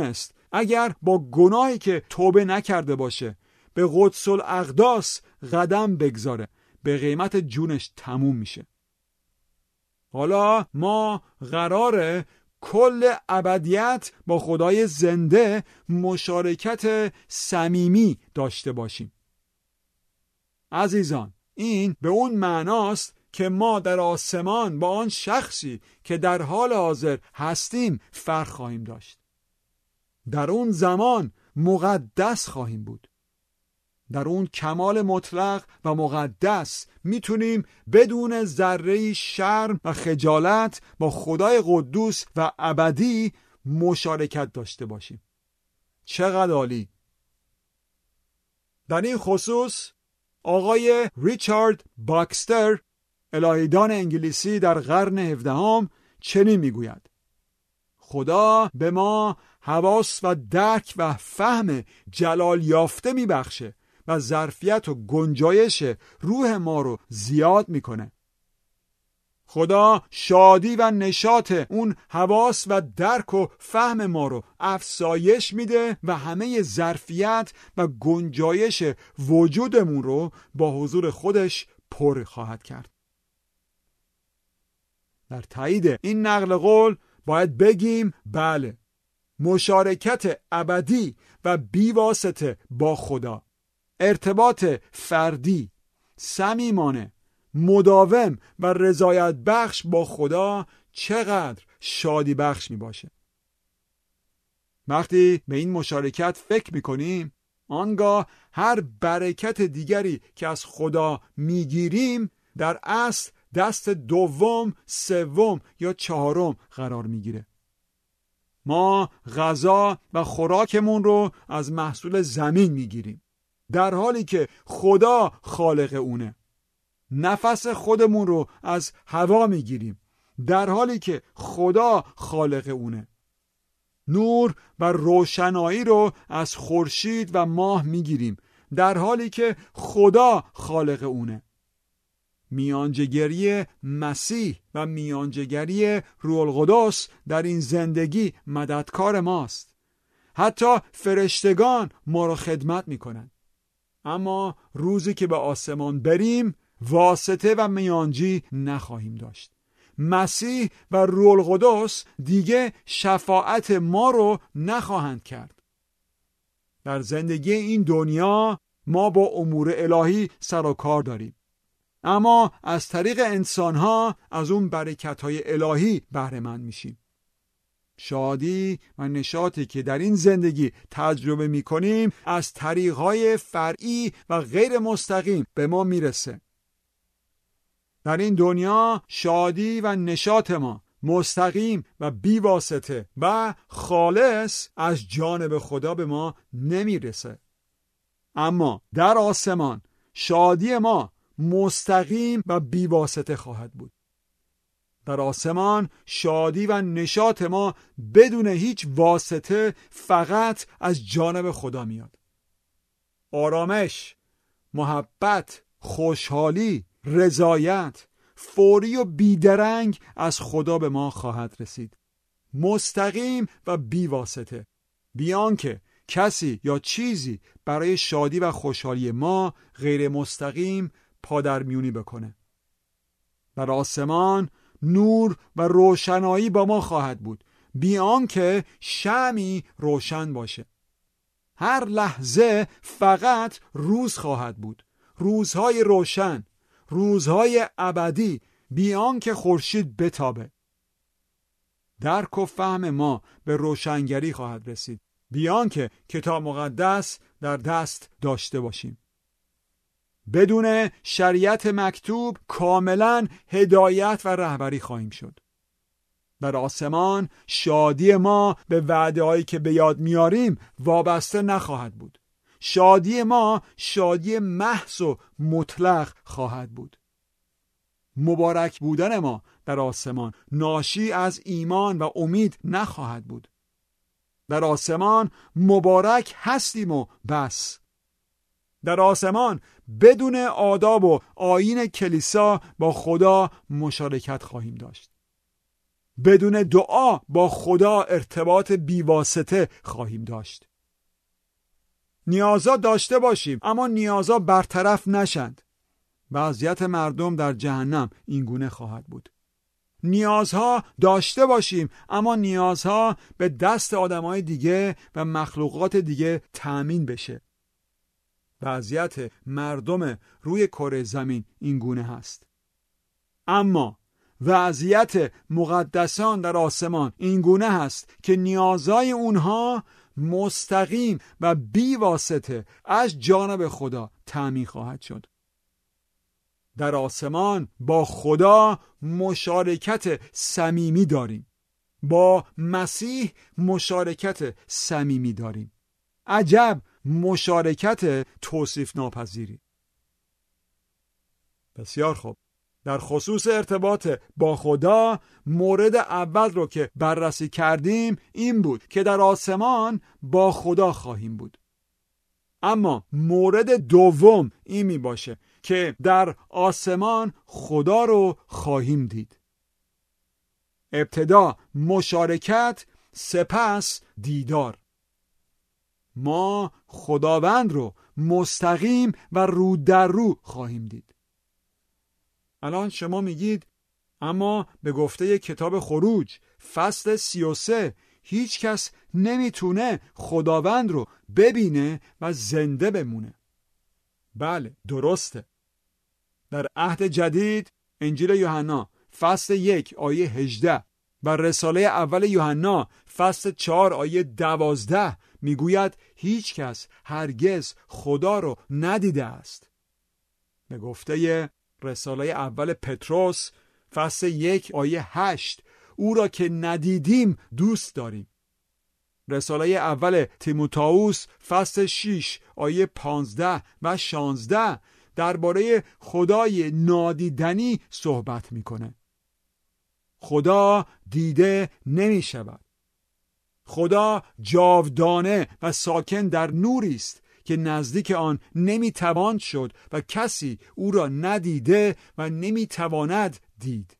اگر با گناهی که توبه نکرده باشه به قدس الاقداس قدم بگذاره، به قیمت جونش تموم میشه. حالا ما قراره کل ابدیت با خدای زنده مشارکت صمیمی داشته باشیم. عزیزان، این به اون معناست که ما در آسمان با آن شخصی که در حال حاضر هستیم فرق خواهیم داشت. در اون زمان مقدس خواهیم بود. در اون کمال مطلق و مقدس میتونیم بدون ذره شرم و خجالت با خدای قدوس و ابدی مشارکت داشته باشیم. چقدر عالی! در این خصوص آقای ریچارد باکستر، الهیدان انگلیسی در قرن هفدهم، چنین میگوید: خدا به ما حواس و درک و فهم جلال یافته میبخشه و ظرفیت و گنجایش روح ما رو زیاد میکنه. خدا شادی و نشاط اون حواس و درک و فهم ما رو افزایش میده و همه ظرفیت و گنجایش وجودمون رو با حضور خودش پر خواهد کرد. در تایید این نقل قول باید بگیم بله، مشارکت ابدی و بیواسطه با خدا، ارتباط فردی، صمیمانه، مداوم و رضایت بخش با خدا چقدر شادی بخش می باشه. وقتی به این مشارکت فکر می کنیم، آنگاه هر برکت دیگری که از خدا می گیریم در اصل دست دوم، سوم یا چهارم قرار می گیره. ما غذا و خوراکمون رو از محصول زمین می گیریم، در حالی که خدا خالق اونه. نفس خودمون رو از هوا می گیریم، در حالی که خدا خالق اونه. نور و روشنایی رو از خورشید و ماه می گیریم، در حالی که خدا خالق اونه. میانجیگری مسیح و میانجیگری روح القدس در این زندگی مددکار ماست. حتی فرشتگان ما رو خدمت میکنن. اما روزی که به آسمان بریم، واسطه و میانجی نخواهیم داشت. مسیح و روح القدس دیگه شفاعت ما رو نخواهند کرد. در زندگی این دنیا ما با امور الهی سر و کار داریم، اما از طریق انسانها از اون برکت‌های الهی بهره مند میشیم. شادی و نشاطی که در این زندگی تجربه میکنیم از طریق‌های فرعی و غیر مستقیم به ما میرسه. در این دنیا شادی و نشاط ما مستقیم و بیواسطه و خالص از جانب خدا به ما نمیرسه. اما در آسمان شادی ما مستقیم و بیواسطه خواهد بود. در آسمان شادی و نشاط ما بدون هیچ واسطه فقط از جانب خدا میاد. آرامش، محبت، خوشحالی، رضایت فوری و بیدرنگ از خدا به ما خواهد رسید، مستقیم و بیواسطه، بیان که کسی یا چیزی برای شادی و خوشحالی ما غیر مستقیم پادرمیونی بکنه. در آسمان نور و روشنایی با ما خواهد بود، بیان که شمعی روشن باشه. هر لحظه فقط روز خواهد بود، روزهای روشن، روزهای ابدی، بیان که خورشید بتابه. درک و فهم ما به روشنگری خواهد رسید، بیان که کتاب مقدس در دست داشته باشیم. بدون شریعت مکتوب کاملا هدایت و رهبری خواهیم شد. در آسمان شادی ما به وعده‌هایی که به یاد میاریم وابسته نخواهد بود. شادی ما شادی محض و مطلق خواهد بود. مبارک بودن ما در آسمان ناشی از ایمان و امید نخواهد بود. در آسمان مبارک هستیم و بس. در آسمان بدون آداب و آیین کلیسا با خدا مشارکت خواهیم داشت. بدون دعا با خدا ارتباط بیواسطه خواهیم داشت. نیازا داشته باشیم اما نیازا برطرف نشند. وضعیت مردم در جهنم این گونه خواهد بود. نیازها داشته باشیم اما نیازها به دست آدمای دیگه و مخلوقات دیگه تأمین بشه. وضعیت مردم روی کره زمین این گونه هست. اما وضعیت مقدسان در آسمان این گونه هست که نیازهای اونها مستقیم و بی واسطه از جانب خدا تأمین خواهد شد. در آسمان با خدا مشارکت صمیمی داریم. با مسیح مشارکت صمیمی داریم. عجب مشارکت توصیف ناپذیری. بسیار خوب. در خصوص ارتباط با خدا، مورد اول رو که بررسی کردیم این بود که در آسمان با خدا خواهیم بود. اما مورد دوم این می باشه که در آسمان خدا رو خواهیم دید. ابتدا مشارکت، سپس دیدار. ما خداوند رو مستقیم و رو در رو خواهیم دید. الان شما میگید اما به گفته کتاب خروج فصل سی و سه هیچ کس نمیتونه خداوند رو ببینه و زنده بمونه. بله، درسته. در عهد جدید انجیل یوحنا فصل یک آیه هجده و رساله اول یوحنا فصل چهار آیه دوازده میگوید هیچ کس هرگز خدا رو ندیده است. به گفته رساله اول پتروس فصل یک آیه هشت او را که ندیدیم دوست داریم. رساله اول تیموتائوس فصل شش آیه پانزده و شانزده درباره خدای نادیدنی صحبت میکنه. خدا دیده نمی شود. خدا جاودانه و ساکن در نوری است که نزدیک آن نمیتوان شد و کسی او را ندیده و نمیتواند دید.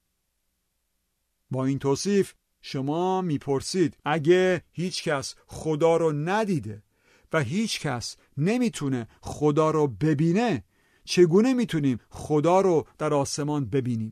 با این توصیف شما میپرسید اگه هیچ کس خدا رو ندیده و هیچ کس نمیتونه خدا رو ببینه، چگونه میتونیم خدا رو در آسمان ببینیم؟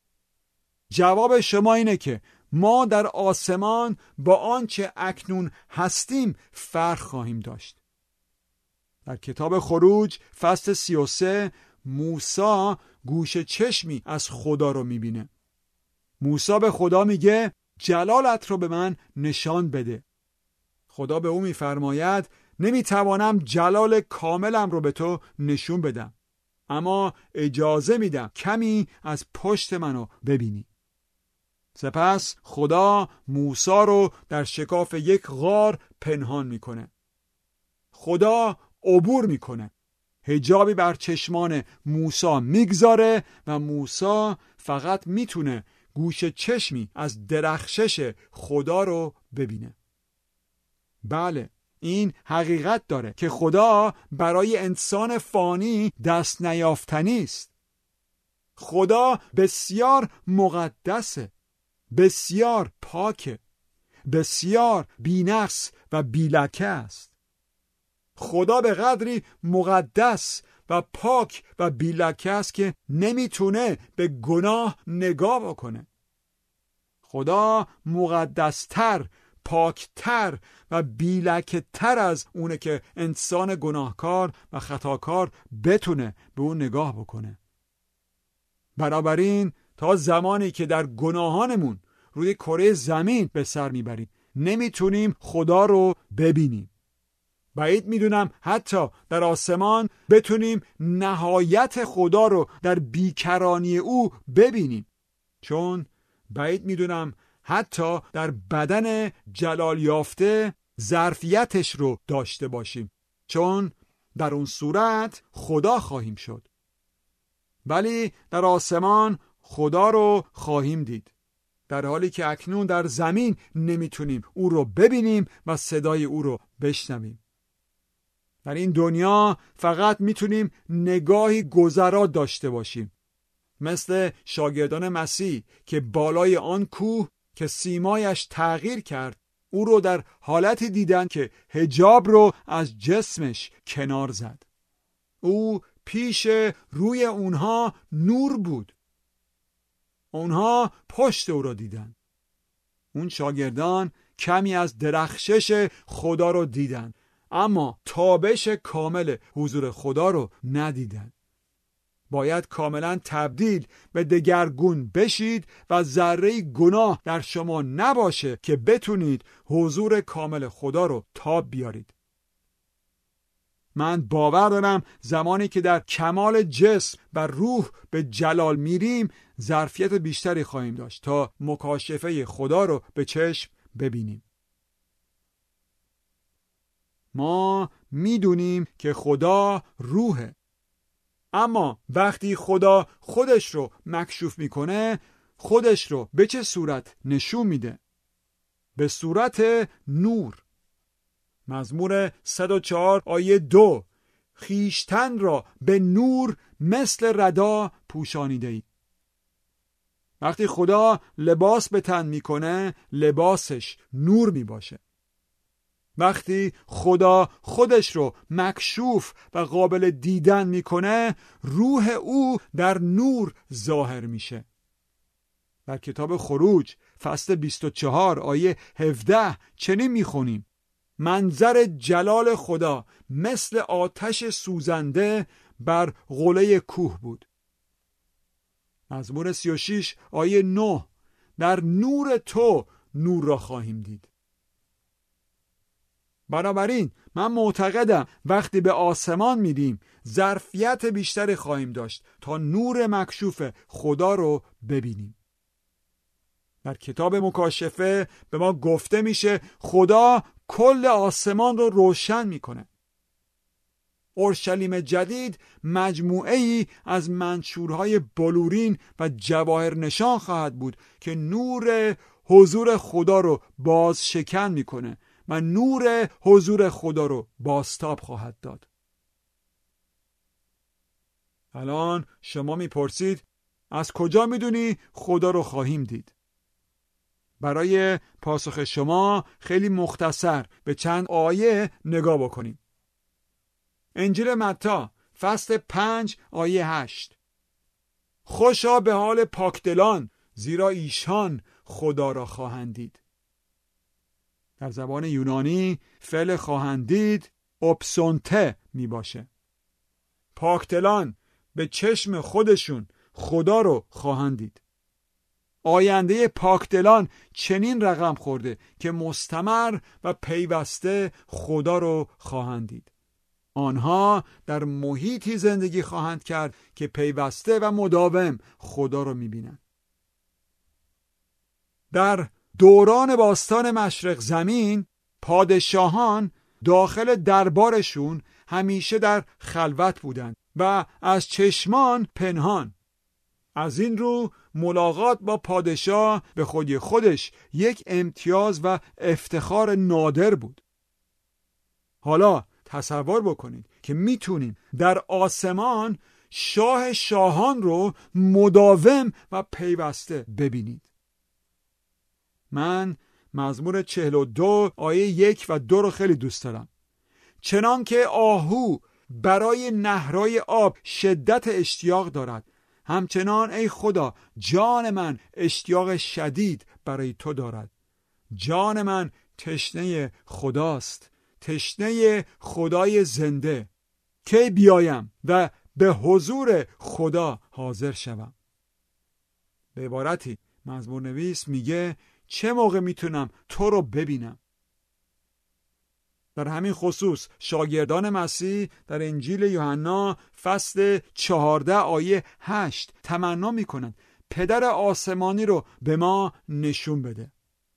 جواب شما اینه که ما در آسمان با آنچه اکنون هستیم فرق خواهیم داشت. در کتاب خروج فصل سی و سه موسی گوش چشمی از خدا رو میبینه. موسی به خدا میگه جلالت رو به من نشان بده. خدا به او میفرماید نمیتوانم جلال کاملم رو به تو نشون بدم، اما اجازه میدم کمی از پشت منو ببینی. سپس خدا موسی رو در شکاف یک غار پنهان میکنه. خدا عبور میکنه. حجابی بر چشمان موسی میگذاره و موسی فقط میتونه گوش چشمی از درخشش خدا رو ببینه. بله، این حقیقت داره که خدا برای انسان فانی دست نیافتنی است. خدا بسیار مقدسه، بسیار پاکه، بسیار بی‌نقص و بی‌لکه است. خدا به قدری مقدس و پاک و بی‌لکه است که نمیتونه به گناه نگاه بکنه. خدا مقدستر، پاکتر و بی‌لکه تر از اونه که انسان گناهکار و خطاکار بتونه به اون نگاه بکنه. بنابراین تا زمانی که در گناهانمون روی کره زمین به سر میبریم نمیتونیم خدا رو ببینیم. بعید میدونم حتی در آسمان بتونیم نهایت خدا رو در بیکرانی او ببینیم، چون بعید میدونم حتی در بدن جلال یافته ظرفیتش رو داشته باشیم، چون در اون صورت خدا خواهیم شد. ولی در آسمان خدا رو خواهیم دید، در حالی که اکنون در زمین نمیتونیم او رو ببینیم و صدای او رو بشنویم. در این دنیا فقط میتونیم نگاهی گذرا داشته باشیم، مثل شاگردان مسیح که بالای آن کوه که سیمایش تغییر کرد او رو در حالتی دیدن که حجاب رو از جسمش کنار زد. او پیش روی اونها نور بود. اونها پشت او رو دیدن. اون شاگردان کمی از درخشش خدا رو دیدن اما تابش کامل حضور خدا رو ندیدن. باید کاملا تبدیل به دگرگون بشید و ذره گناه در شما نباشه که بتونید حضور کامل خدا رو تاب بیارید. من باور دارم زمانی که در کمال جسم و روح به جلال میریم ظرفیت بیشتری خواهیم داشت تا مکاشفه خدا رو به چشم ببینیم. ما میدونیم که خدا روحه، اما وقتی خدا خودش رو مکشوف میکنه خودش رو به چه صورت نشون میده؟ به صورت نور. مزمور صد و چهار آیه دو: خیشتن را به نور مثل ردا پوشانیده ای. وقتی خدا لباس به تن میکنه لباسش نور میباشه. وقتی خدا خودش رو مکشوف و قابل دیدن میکنه روح او در نور ظاهر میشه. در کتاب خروج فصل بیست و چهار آیه هفده چنین میخونیم: منظر جلال خدا مثل آتش سوزنده بر قله کوه بود. مزمور سی و شش آیه نه: در نور تو نور را خواهیم دید. بنابراین من معتقدم وقتی به آسمان میریم ظرفیت بیشتری خواهیم داشت تا نور مکشوف خدا رو ببینیم. در کتاب مکاشفه به ما گفته میشه خدا کل آسمان رو روشن میکنه. اورشلیم جدید مجموعه ای از منشورهای بلورین و جواهر نشان خواهد بود که نور حضور خدا رو باز شکن میکنه و نور حضور خدا رو بازتاب خواهد داد. الان شما میپرسید از کجا میدونی خدا رو خواهیم دید؟ برای پاسخ شما خیلی مختصر به چند آیه نگاه بکنیم. انجیل متی فصل پنج آیه هشت: خوشا به حال پاکدلان زیرا ایشان خدا را خواهند دید. در زبان یونانی فعل خواهند دید اپسونته می باشه. پاکدلان به چشم خودشون خدا رو خواهند دید. آینده پاکدلان چنین رقم خورده که مستمر و پیوسته خدا رو خواهند دید. آنها در محیطی زندگی خواهند کرد که پیوسته و مداوم خدا رو می‌بینند. در دوران باستان مشرق زمین پادشاهان داخل دربارشون همیشه در خلوت بودند و از چشمان پنهان. از این رو ملاقات با پادشاه به خودی خودش یک امتیاز و افتخار نادر بود. حالا تصور بکنید که میتونیم در آسمان شاه شاهان رو مداوم و پیوسته ببینید. من مزمور چهل و دو آیه یک و دو رو خیلی دوست دارم. چنان که آهو برای نهرهای آب شدت اشتیاق دارد، همچنان ای خدا جان من اشتیاق شدید برای تو دارد. جان من تشنه خداست، تشنه خدای زنده. کی بیایم و به حضور خدا حاضر شوم؟ به عبارتی مزمور نویس میگه چه موقع میتونم تو رو ببینم؟ در همین خصوص شاگردان مسیح در انجیل یوحنا فصل چهارده آیه هشت تمنا میکنند پدر آسمانی رو به ما نشون بده.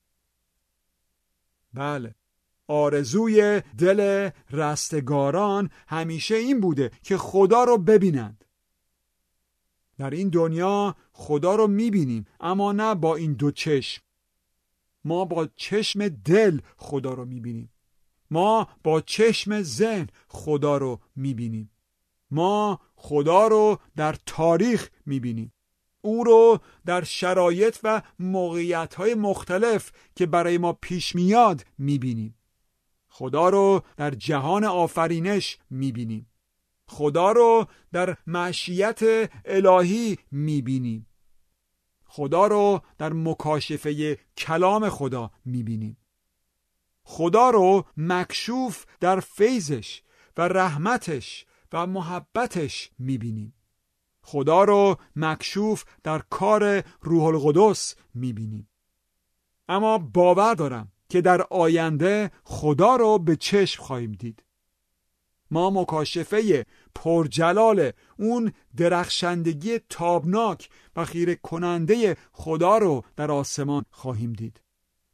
بله، آرزوی دل رستگاران همیشه این بوده که خدا رو ببینند. در این دنیا خدا رو میبینیم اما نه با این دو چشم. ما با چشم دل خدا رو میبینیم. ما با چشم ذهن خدا رو میبینیم. ما خدا رو در تاریخ میبینیم. او رو در شرایط و موقعیت‌های مختلف که برای ما پیش میاد میبینیم. خدا رو در جهان آفرینش میبینیم. خدا رو در مشیت الهی میبینیم. خدا رو در مکاشفه کلام خدا میبینیم. خدا رو مکشوف در فیضش و رحمتش و محبتش میبینیم. خدا رو مکشوف در کار روح القدس میبینیم. اما باور دارم که در آینده خدا رو به چشم خواهیم دید. ما مکاشفه پرجلال اون درخشندگی تابناک و خیره کننده خدا رو در آسمان خواهیم دید.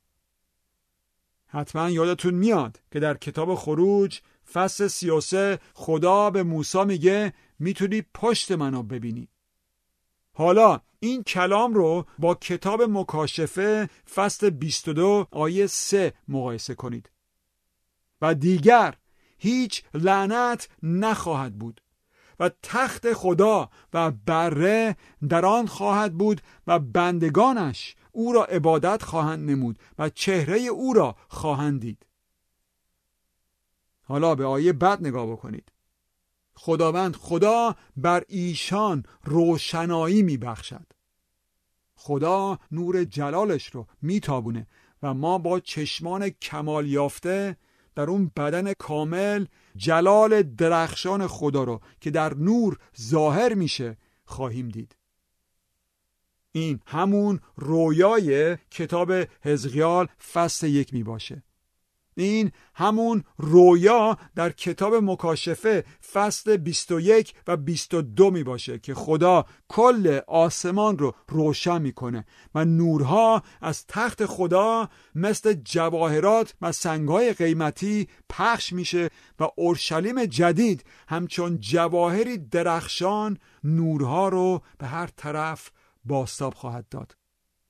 حتما یادتون میاد که در کتاب خروج فصل سی و سه خدا به موسی میگه میتونی پشت منو ببینی. حالا این کلام رو با کتاب مکاشفه فصل بیست و دو آیه سه مقایسه کنید. و دیگر هیچ لعنت نخواهد بود و تخت خدا و بره در آن خواهد بود و بندگانش او را عبادت خواهند نمود و چهره او را خواهند دید. حالا به آیه بعد نگاه بکنید. خداوند خدا بر ایشان روشنایی می بخشد. خدا نور جلالش رو می تابونه و ما با چشمان کمال یافته در اون بدن کامل جلال درخشان خدا رو که در نور ظاهر میشه خواهیم دید. این همون رویای کتاب حزقیال فصل یک می باشه. این همون رویا در کتاب مکاشفه فصل بیست و یک و بیست و دو می باشه که خدا کل آسمان رو روشن میکنه و نورها از تخت خدا مثل جواهرات و سنگهای قیمتی پخش میشه و اورشلیم جدید همچون جواهری درخشان نورها رو به هر طرف بازتاب خواهد داد.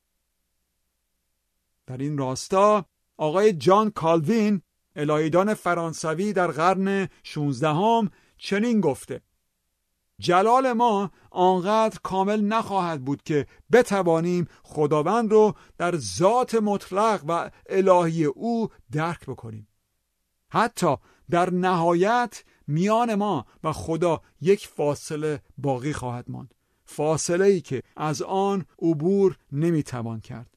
در این راستا آقای جان کالوین الهیدان فرانسوی در قرن شانزدهم چنین گفته: جلال ما آنقدر کامل نخواهد بود که بتوانیم خداوند رو در ذات مطلق و الهی او درک بکنیم. حتی در نهایت میان ما و خدا یک فاصله باقی خواهد ماند، فاصله ای که از آن عبور نمیتوان کرد.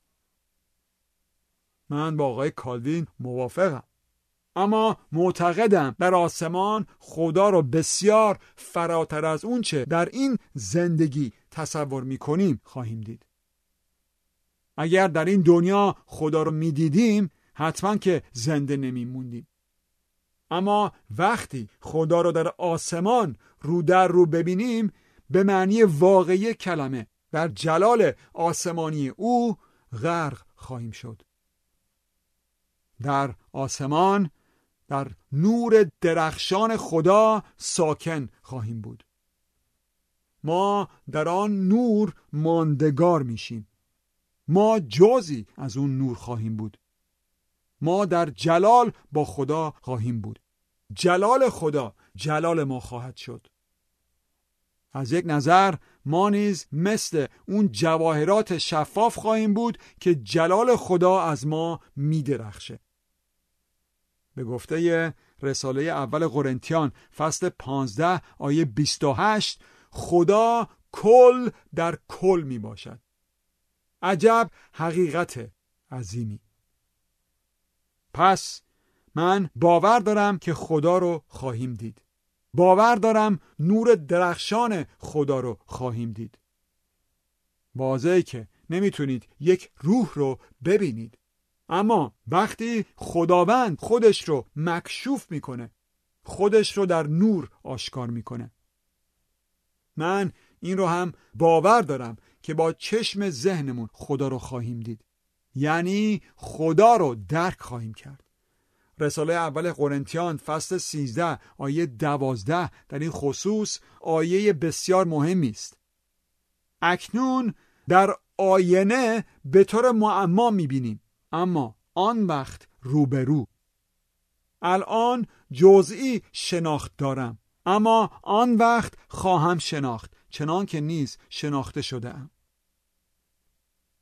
من با آقای کالوین موافقم، اما معتقدم در آسمان خدا رو بسیار فراتر از اون چه در این زندگی تصور میکنیم خواهیم دید. اگر در این دنیا خدا رو میدیدیم حتما که زنده نمیموندیم، اما وقتی خدا رو در آسمان رو در رو ببینیم به معنی واقعی کلمه در جلال آسمانی او غرق خواهیم شد. در آسمان در نور درخشان خدا ساکن خواهیم بود. ما در آن نور ماندگار میشیم. ما جزئی از اون نور خواهیم بود. ما در جلال با خدا خواهیم بود. جلال خدا جلال ما خواهد شد. از یک نظر ما نیز مثل اون جواهرات شفاف خواهیم بود که جلال خدا از ما می‌درخشه. به گفته رساله اول قرنتیان فصل پانزده آیه بیست و هشت خدا کل در کل می باشد. عجب حقیقت عظیمی. پس من باور دارم که خدا رو خواهیم دید. باور دارم نور درخشان خدا رو خواهیم دید. واضحه که نمیتونید یک روح رو ببینید، اما وقتی خداوند خودش رو مکشوف میکنه، خودش رو در نور آشکار میکنه، من این رو هم باور دارم که با چشم ذهنمون خدا رو خواهیم دید. یعنی خدا رو درک خواهیم کرد. رساله اول قرنتیان فصل سیزده آیه دوازده در این خصوص آیه بسیار مهمی است. اکنون در آینه به طور معما میبینیم، اما آن وقت روبرو. الان جزئی شناخت دارم، اما آن وقت خواهم شناخت چنان که نیز شناخته شده ام.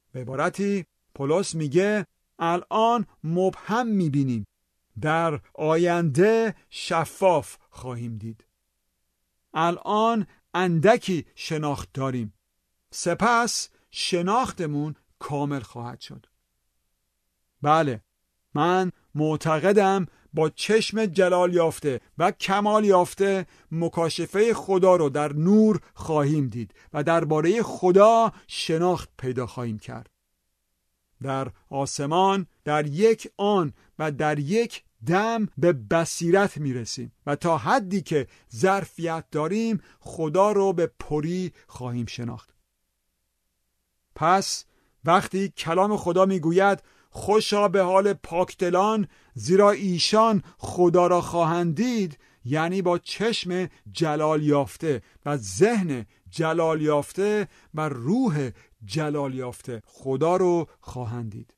به عبارتی پولس میگه الان مبهم میبینیم، در آینده شفاف خواهیم دید. الان اندکی شناخت داریم، سپس شناختمون کامل خواهد شد. بله، من معتقدم با چشم جلال یافته و کمال یافته مکاشفه خدا رو در نور خواهیم دید و درباره خدا شناخت پیدا خواهیم کرد. در آسمان در یک آن و در یک دم به بصیرت میرسیم و تا حدی که ظرفیت داریم خدا رو به پری خواهیم شناخت. پس وقتی کلام خدا میگوید خوشا به حال پاکدلان زیرا ایشان خدا را خواهند دید، یعنی با چشم جلال یافته و ذهن جلال یافته و روح جلال یافته خدا رو خواهند دید.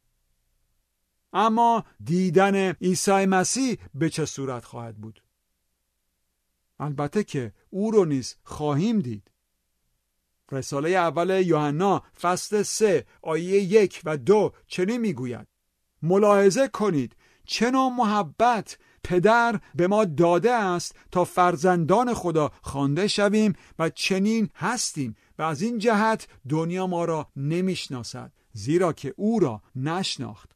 اما دیدن عیسی مسیح به چه صورت خواهد بود؟ البته که او رو نیز خواهیم دید. رساله اول یوحنا فصل سه آیه یک و دو چنین میگوید: ملاحظه کنید چه نوع محبت پدر به ما داده است تا فرزندان خدا خوانده شویم و چنین هستیم و از این جهت دنیا ما را نمیشناسد زیرا که او را نشناخت.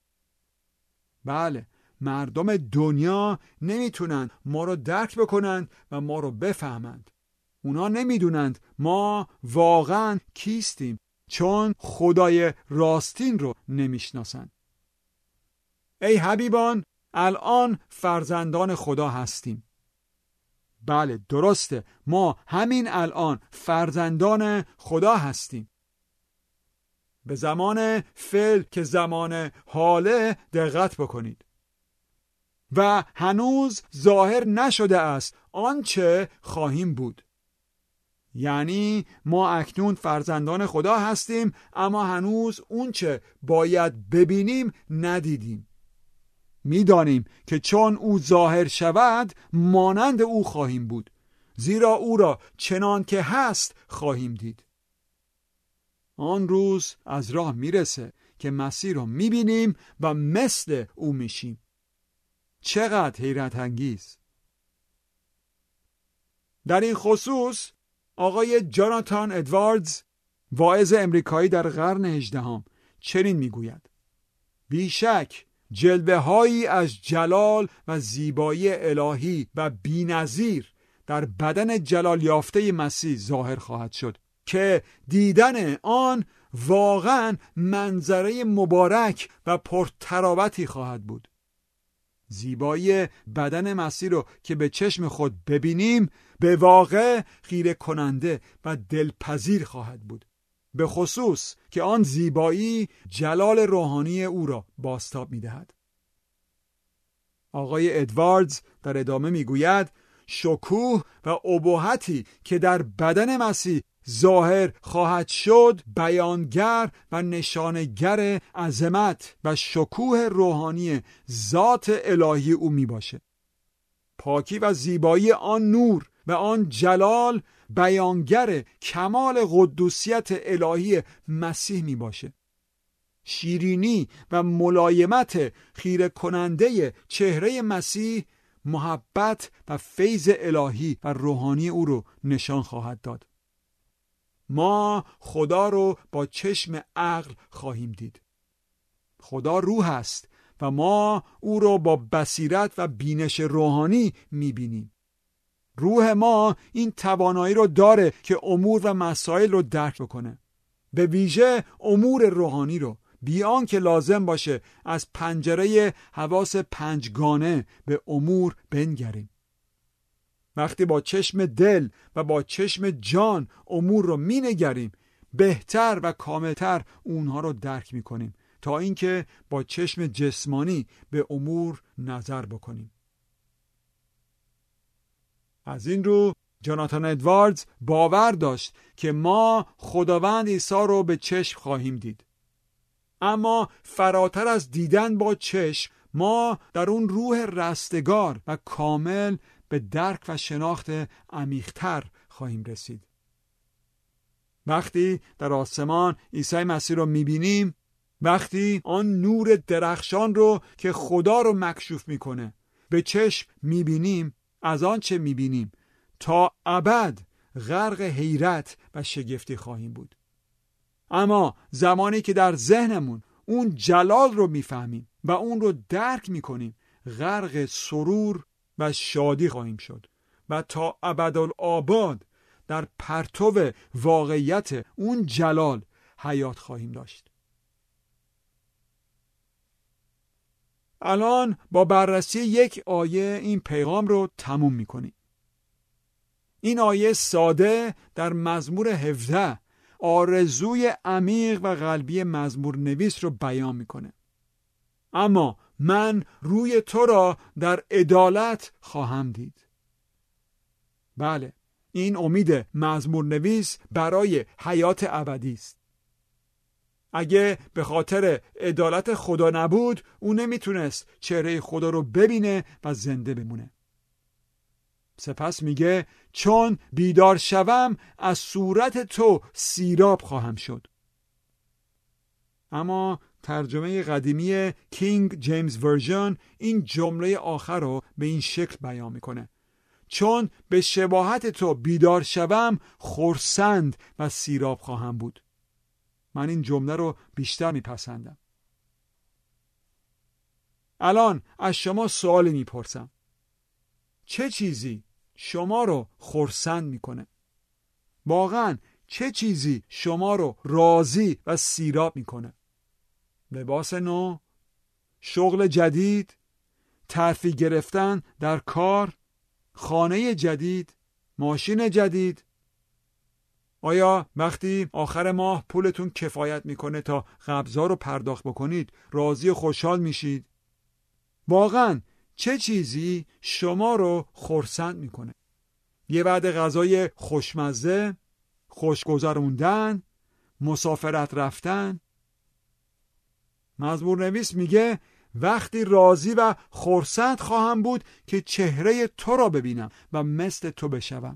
بله، مردم دنیا نمیتونن ما رو درک بکنند و ما رو بفهمند. اونا نمیدونند ما واقعا کیستیم چون خدای راستین رو نمیشناسند. ای حبیبان، الان فرزندان خدا هستیم. بله درسته، ما همین الان فرزندان خدا هستیم. به زمان فعل که زمان حاله دقت بکنید. و هنوز ظاهر نشده است آنچه خواهیم بود. یعنی ما اکنون فرزندان خدا هستیم اما هنوز اونچه باید ببینیم ندیدیم. میدانیم که چون او ظاهر شود مانند او خواهیم بود، زیرا او را چنان که هست خواهیم دید. آن روز از راه میرسه که مسیح رو میبینیم و مثل او میشیم. چقدر حیرت انگیز! در این خصوص آقای جاناتان ادواردز، واعظ امریکایی در قرن هجدهم، چنین میگوید: بیشک جلوه هایی از جلال و زیبایی الهی و بی‌نظیر در بدن جلال یافته مسیح ظاهر خواهد شد که دیدن آن واقعا منظره مبارک و پرتراوتی خواهد بود. زیبایی بدن مسیح رو که به چشم خود ببینیم به واقع خیره کننده و دلپذیر خواهد بود، به خصوص که آن زیبایی جلال روحانی او را بازتاب می‌دهد. آقای ادواردز در ادامه میگوید: شکوه و ابهتی که در بدن مسیح ظاهر خواهد شد بیانگر و نشانگر عظمت و شکوه روحانی ذات الهی او می باشه. پاکی و زیبایی آن نور و آن جلال بیانگر کمال قدوسیت الهی مسیح می باشه. شیرینی و ملایمت خیره کننده چهره مسیح محبت و فیض الهی و روحانی او رو نشان خواهد داد. ما خدا رو با چشم عقل خواهیم دید. خدا روح است و ما او رو با بصیرت و بینش روحانی میبینیم. روح ما این توانایی رو داره که امور و مسائل رو درک بکنه، به ویژه امور روحانی رو، بیان که لازم باشه از پنجره حواس پنجگانه به امور بنگریم. وقتی با چشم دل و با چشم جان امور رو می نگریم، بهتر و کاملتر اونها رو درک می کنیم تا اینکه با چشم جسمانی به امور نظر بکنیم. از این رو جاناتان ادواردز باور داشت که ما خداوند عیسی رو به چشم خواهیم دید. اما فراتر از دیدن با چشم، ما در اون روح رستگار و کامل به درک و شناخت عمیق‌تر خواهیم رسید. وقتی در آسمان عیسی مسیح رو میبینیم، وقتی آن نور درخشان رو که خدا رو مکشوف میکنه به چشم میبینیم، از آن چه میبینیم تا ابد غرق حیرت و شگفتی خواهیم بود. اما زمانی که در ذهنمون اون جلال رو میفهمیم و اون رو درک میکنیم، غرق سرور و شادی خواهیم شد و تا ابدالآباد در پرتو واقعیت اون جلال حیات خواهیم داشت. الان با بررسی یک آیه این پیغام رو تموم میکنیم. این آیه ساده در مزمور هفده آرزوی عمیق و قلبی مزمور نویس رو بیان میکنه. اما من روی تو را در عدالت خواهم دید. بله، این امید مزمور نویس برای حیات ابدی است. اگه به خاطر عدالت خدا نبود، او نمیتونست چهره خدا رو ببینه و زنده بمونه. سپس میگه چون بیدار شوم از صورت تو سیراب خواهم شد. اما ترجمه قدیمی کینگ جیمز ورژن این جمله آخر رو به این شکل بیان میکنه: چون به شباهت تو بیدار شوم خرسند و سیراب خواهم بود. من این جمله رو بیشتر میپسندم. الان از شما سوالی میپرسم: چه چیزی شما رو خرسند میکنه؟ واقعا چه چیزی شما رو راضی و سیراب میکنه؟ لباس نو، شغل جدید، ترفیع گرفتن در کار، خانه جدید، ماشین جدید؟ آیا وقتی آخر ماه پولتون کفایت میکنه تا قبضا رو پرداخت بکنید راضی و خوشحال میشید؟ واقعا چه چیزی شما رو خرسند میکنه؟ یه وعده غذای خوشمزه، خوشگذروندن، مسافرت رفتن؟ مزمور نویس میگه وقتی راضی و خرسند خواهم بود که چهره تو را ببینم و مثل تو بشوم.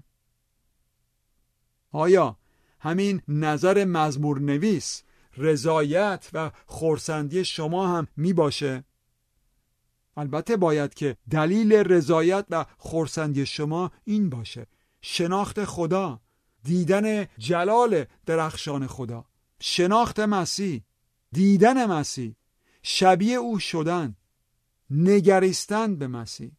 آیا همین نظر مزمور نویس رضایت و خرسندی شما هم می باشه؟ البته باید که دلیل رضایت و خرسندی شما این باشه: شناخت خدا، دیدن جلال درخشان خدا، شناخت مسیح، دیدن مسیح، شبیه او شدن، نگریستن به مسیح.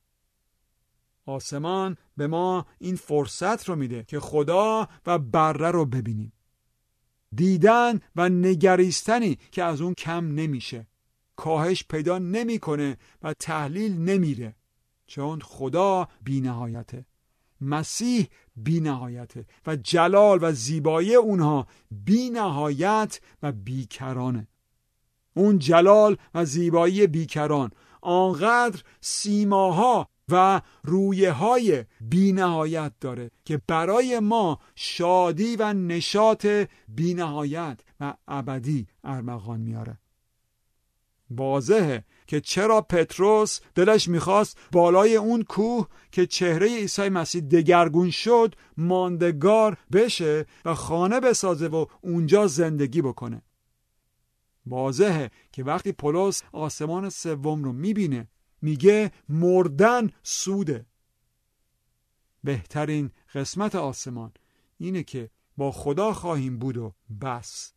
آسمان به ما این فرصت رو میده که خدا و بره رو ببینیم. دیدن و نگریستنی که از اون کم نمیشه، کاهش پیدا نمیکنه و تحلیل نمیره، چون خدا بی نهایته، مسیح بی نهایته و جلال و زیبایی اونها بی نهایت و بیکرانه. اون جلال و زیبایی بیکران آنقدر سیماها و رویه های بی نهایت داره که برای ما شادی و نشاط بی نهایت و ابدی ارمغان میاره. واضحه که چرا پتروس دلش میخواست بالای اون کوه که چهره عیسی مسیح دگرگون شد ماندگار بشه و خانه بسازه و اونجا زندگی بکنه. واضحه که وقتی پولس آسمان سوم رو میبینه میگه مردن سوده. بهترین قسمت آسمان اینه که با خدا خواهیم بود و بس.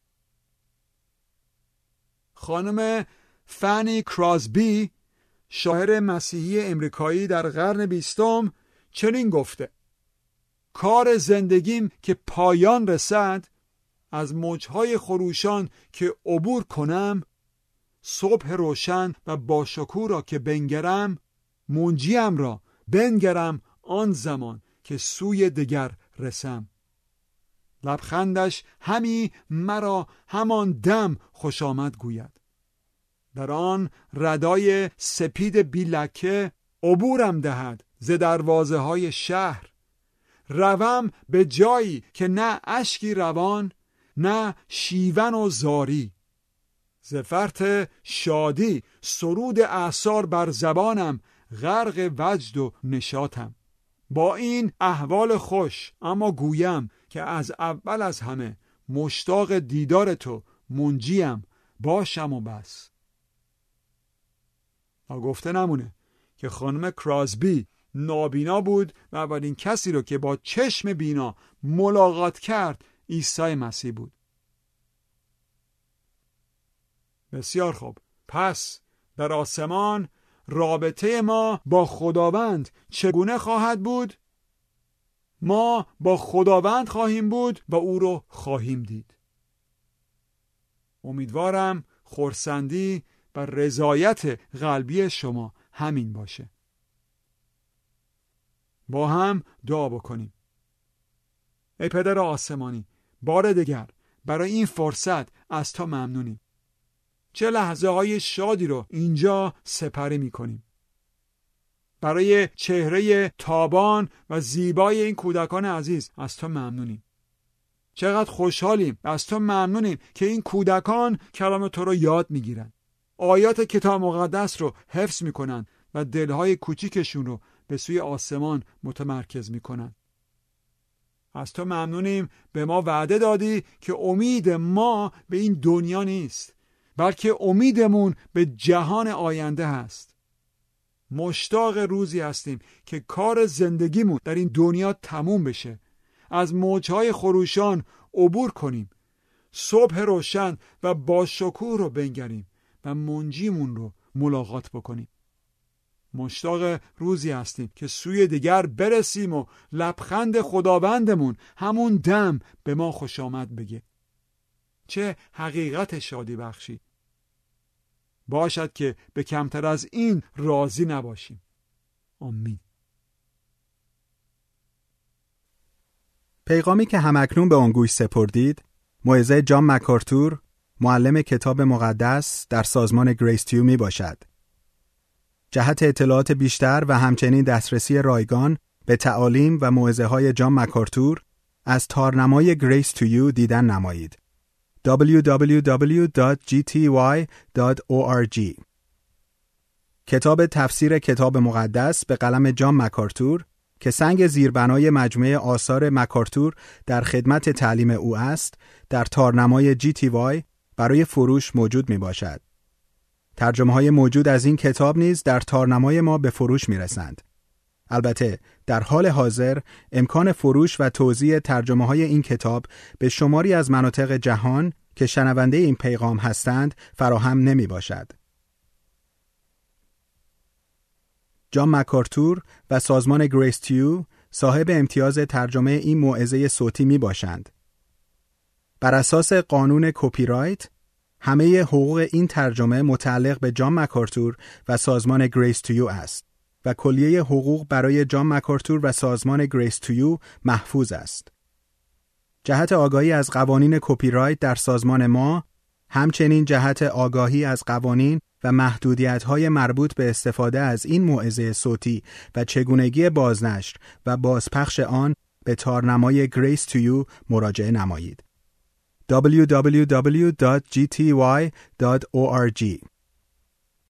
خانم فانی کراسبی، شاعر مسیحی امریکایی در قرن بیستم، چنین گفته: کار زندگیم که پایان رسد، از موجهای خروشان که عبور کنم، صبح روشن و با شکوه را که بنگرم، منجیم را بنگرم آن زمان که سوی دگر رسم. لبخندش همی مرا همان دم خوش آمد گوید. در آن ردای سپید بی لکه عبورم دهد ز دروازه های شهر. روم به جایی که نه اشکی روان، نه شیون و زاری. ز فرط شادی سرود اعصار بر زبانم، غرق وجد و نشاطم. با این احوال خوش اما گویم که از اول از همه مشتاق دیدار تو منجیم باشم و بس. تا گفته نمونه که خانم کراسبی نابینا بود و اولین کسی رو که با چشم بینا ملاقات کرد عیسی مسیح بود. بسیار خوب. پس در آسمان رابطه ما با خداوند چگونه خواهد بود؟ ما با خداوند خواهیم بود و او رو خواهیم دید. امیدوارم خرسندی و رضایت قلبی شما همین باشه. با هم دعا بکنیم. ای پدر آسمانی، بار دیگر برای این فرصت از تو ممنونیم. چه لحظه های شادی رو اینجا سپری می کنیم. برای چهره تابان و زیبای این کودکان عزیز از تو ممنونیم. چقدر خوشحالیم، از تو ممنونیم که این کودکان کلام تو رو یاد می گیرن. آیات کتاب مقدس رو حفظ می کنن و دلهای کوچیکشون رو به سوی آسمان متمرکز می کنن. از تو ممنونیم به ما وعده دادی که امید ما به این دنیا نیست، بلکه امیدمون به جهان آینده هست. مشتاق روزی هستیم که کار زندگیمون در این دنیا تموم بشه، از موجهای خروشان عبور کنیم، صبح روشن و با شکوه رو بنگریم و منجیمون رو ملاقات بکنیم. مشتاق روزی هستیم که سوی دیگر برسیم و لبخند خداوندمون همون دم به ما خوش آمد بگه. چه حقیقت شادی بخشی. باشد که به کمتر از این راضی نباشیم. آمین. پیغامی که همکنون به آن گوش سپردید، موعظه جان مکارتور، معلم کتاب مقدس در سازمان گریس تیو می باشد. جهت اطلاعات بیشتر و همچنین دسترسی رایگان به تعالیم و موعظه های جان مکارتور از تارنمای گریس تیو دیدن نمایید. دبلیو دبلیو دبلیو دات جی تی وای دات او آر جی. کتاب تفسیر کتاب مقدس به قلم جان مکارتور که سنگ زیربنای مجموعه آثار مکارتور در خدمت تعلیم او است، در تارنمای جی تی وای برای فروش موجود می باشد. ترجمه های موجود از این کتاب نیز در تارنمای ما به فروش می رسند. البته در حال حاضر امکان فروش و توزیع ترجمه های این کتاب به شماری از مناطق جهان که شنونده این پیغام هستند فراهم نمی باشد. جان مکارتور و سازمان گریس تیو صاحب امتیاز ترجمه این موعظه صوتی می باشند. بر اساس قانون کپی رایت، همه حقوق این ترجمه متعلق به جان مکارتور و سازمان گریس تیو است و کلیه حقوق برای جان مکارتور و سازمان گریس تیو محفوظ است. جهت آگاهی از قوانین کپی رایت در سازمان ما، همچنین جهت آگاهی از قوانین و محدودیت‌های مربوط به استفاده از این موعظه صوتی و چگونگی بازنشر و بازپخش آن، به تارنمای گریس تیو مراجعه نمایید. دبلیو دبلیو دبلیو دات جی تی وای دات او آر جی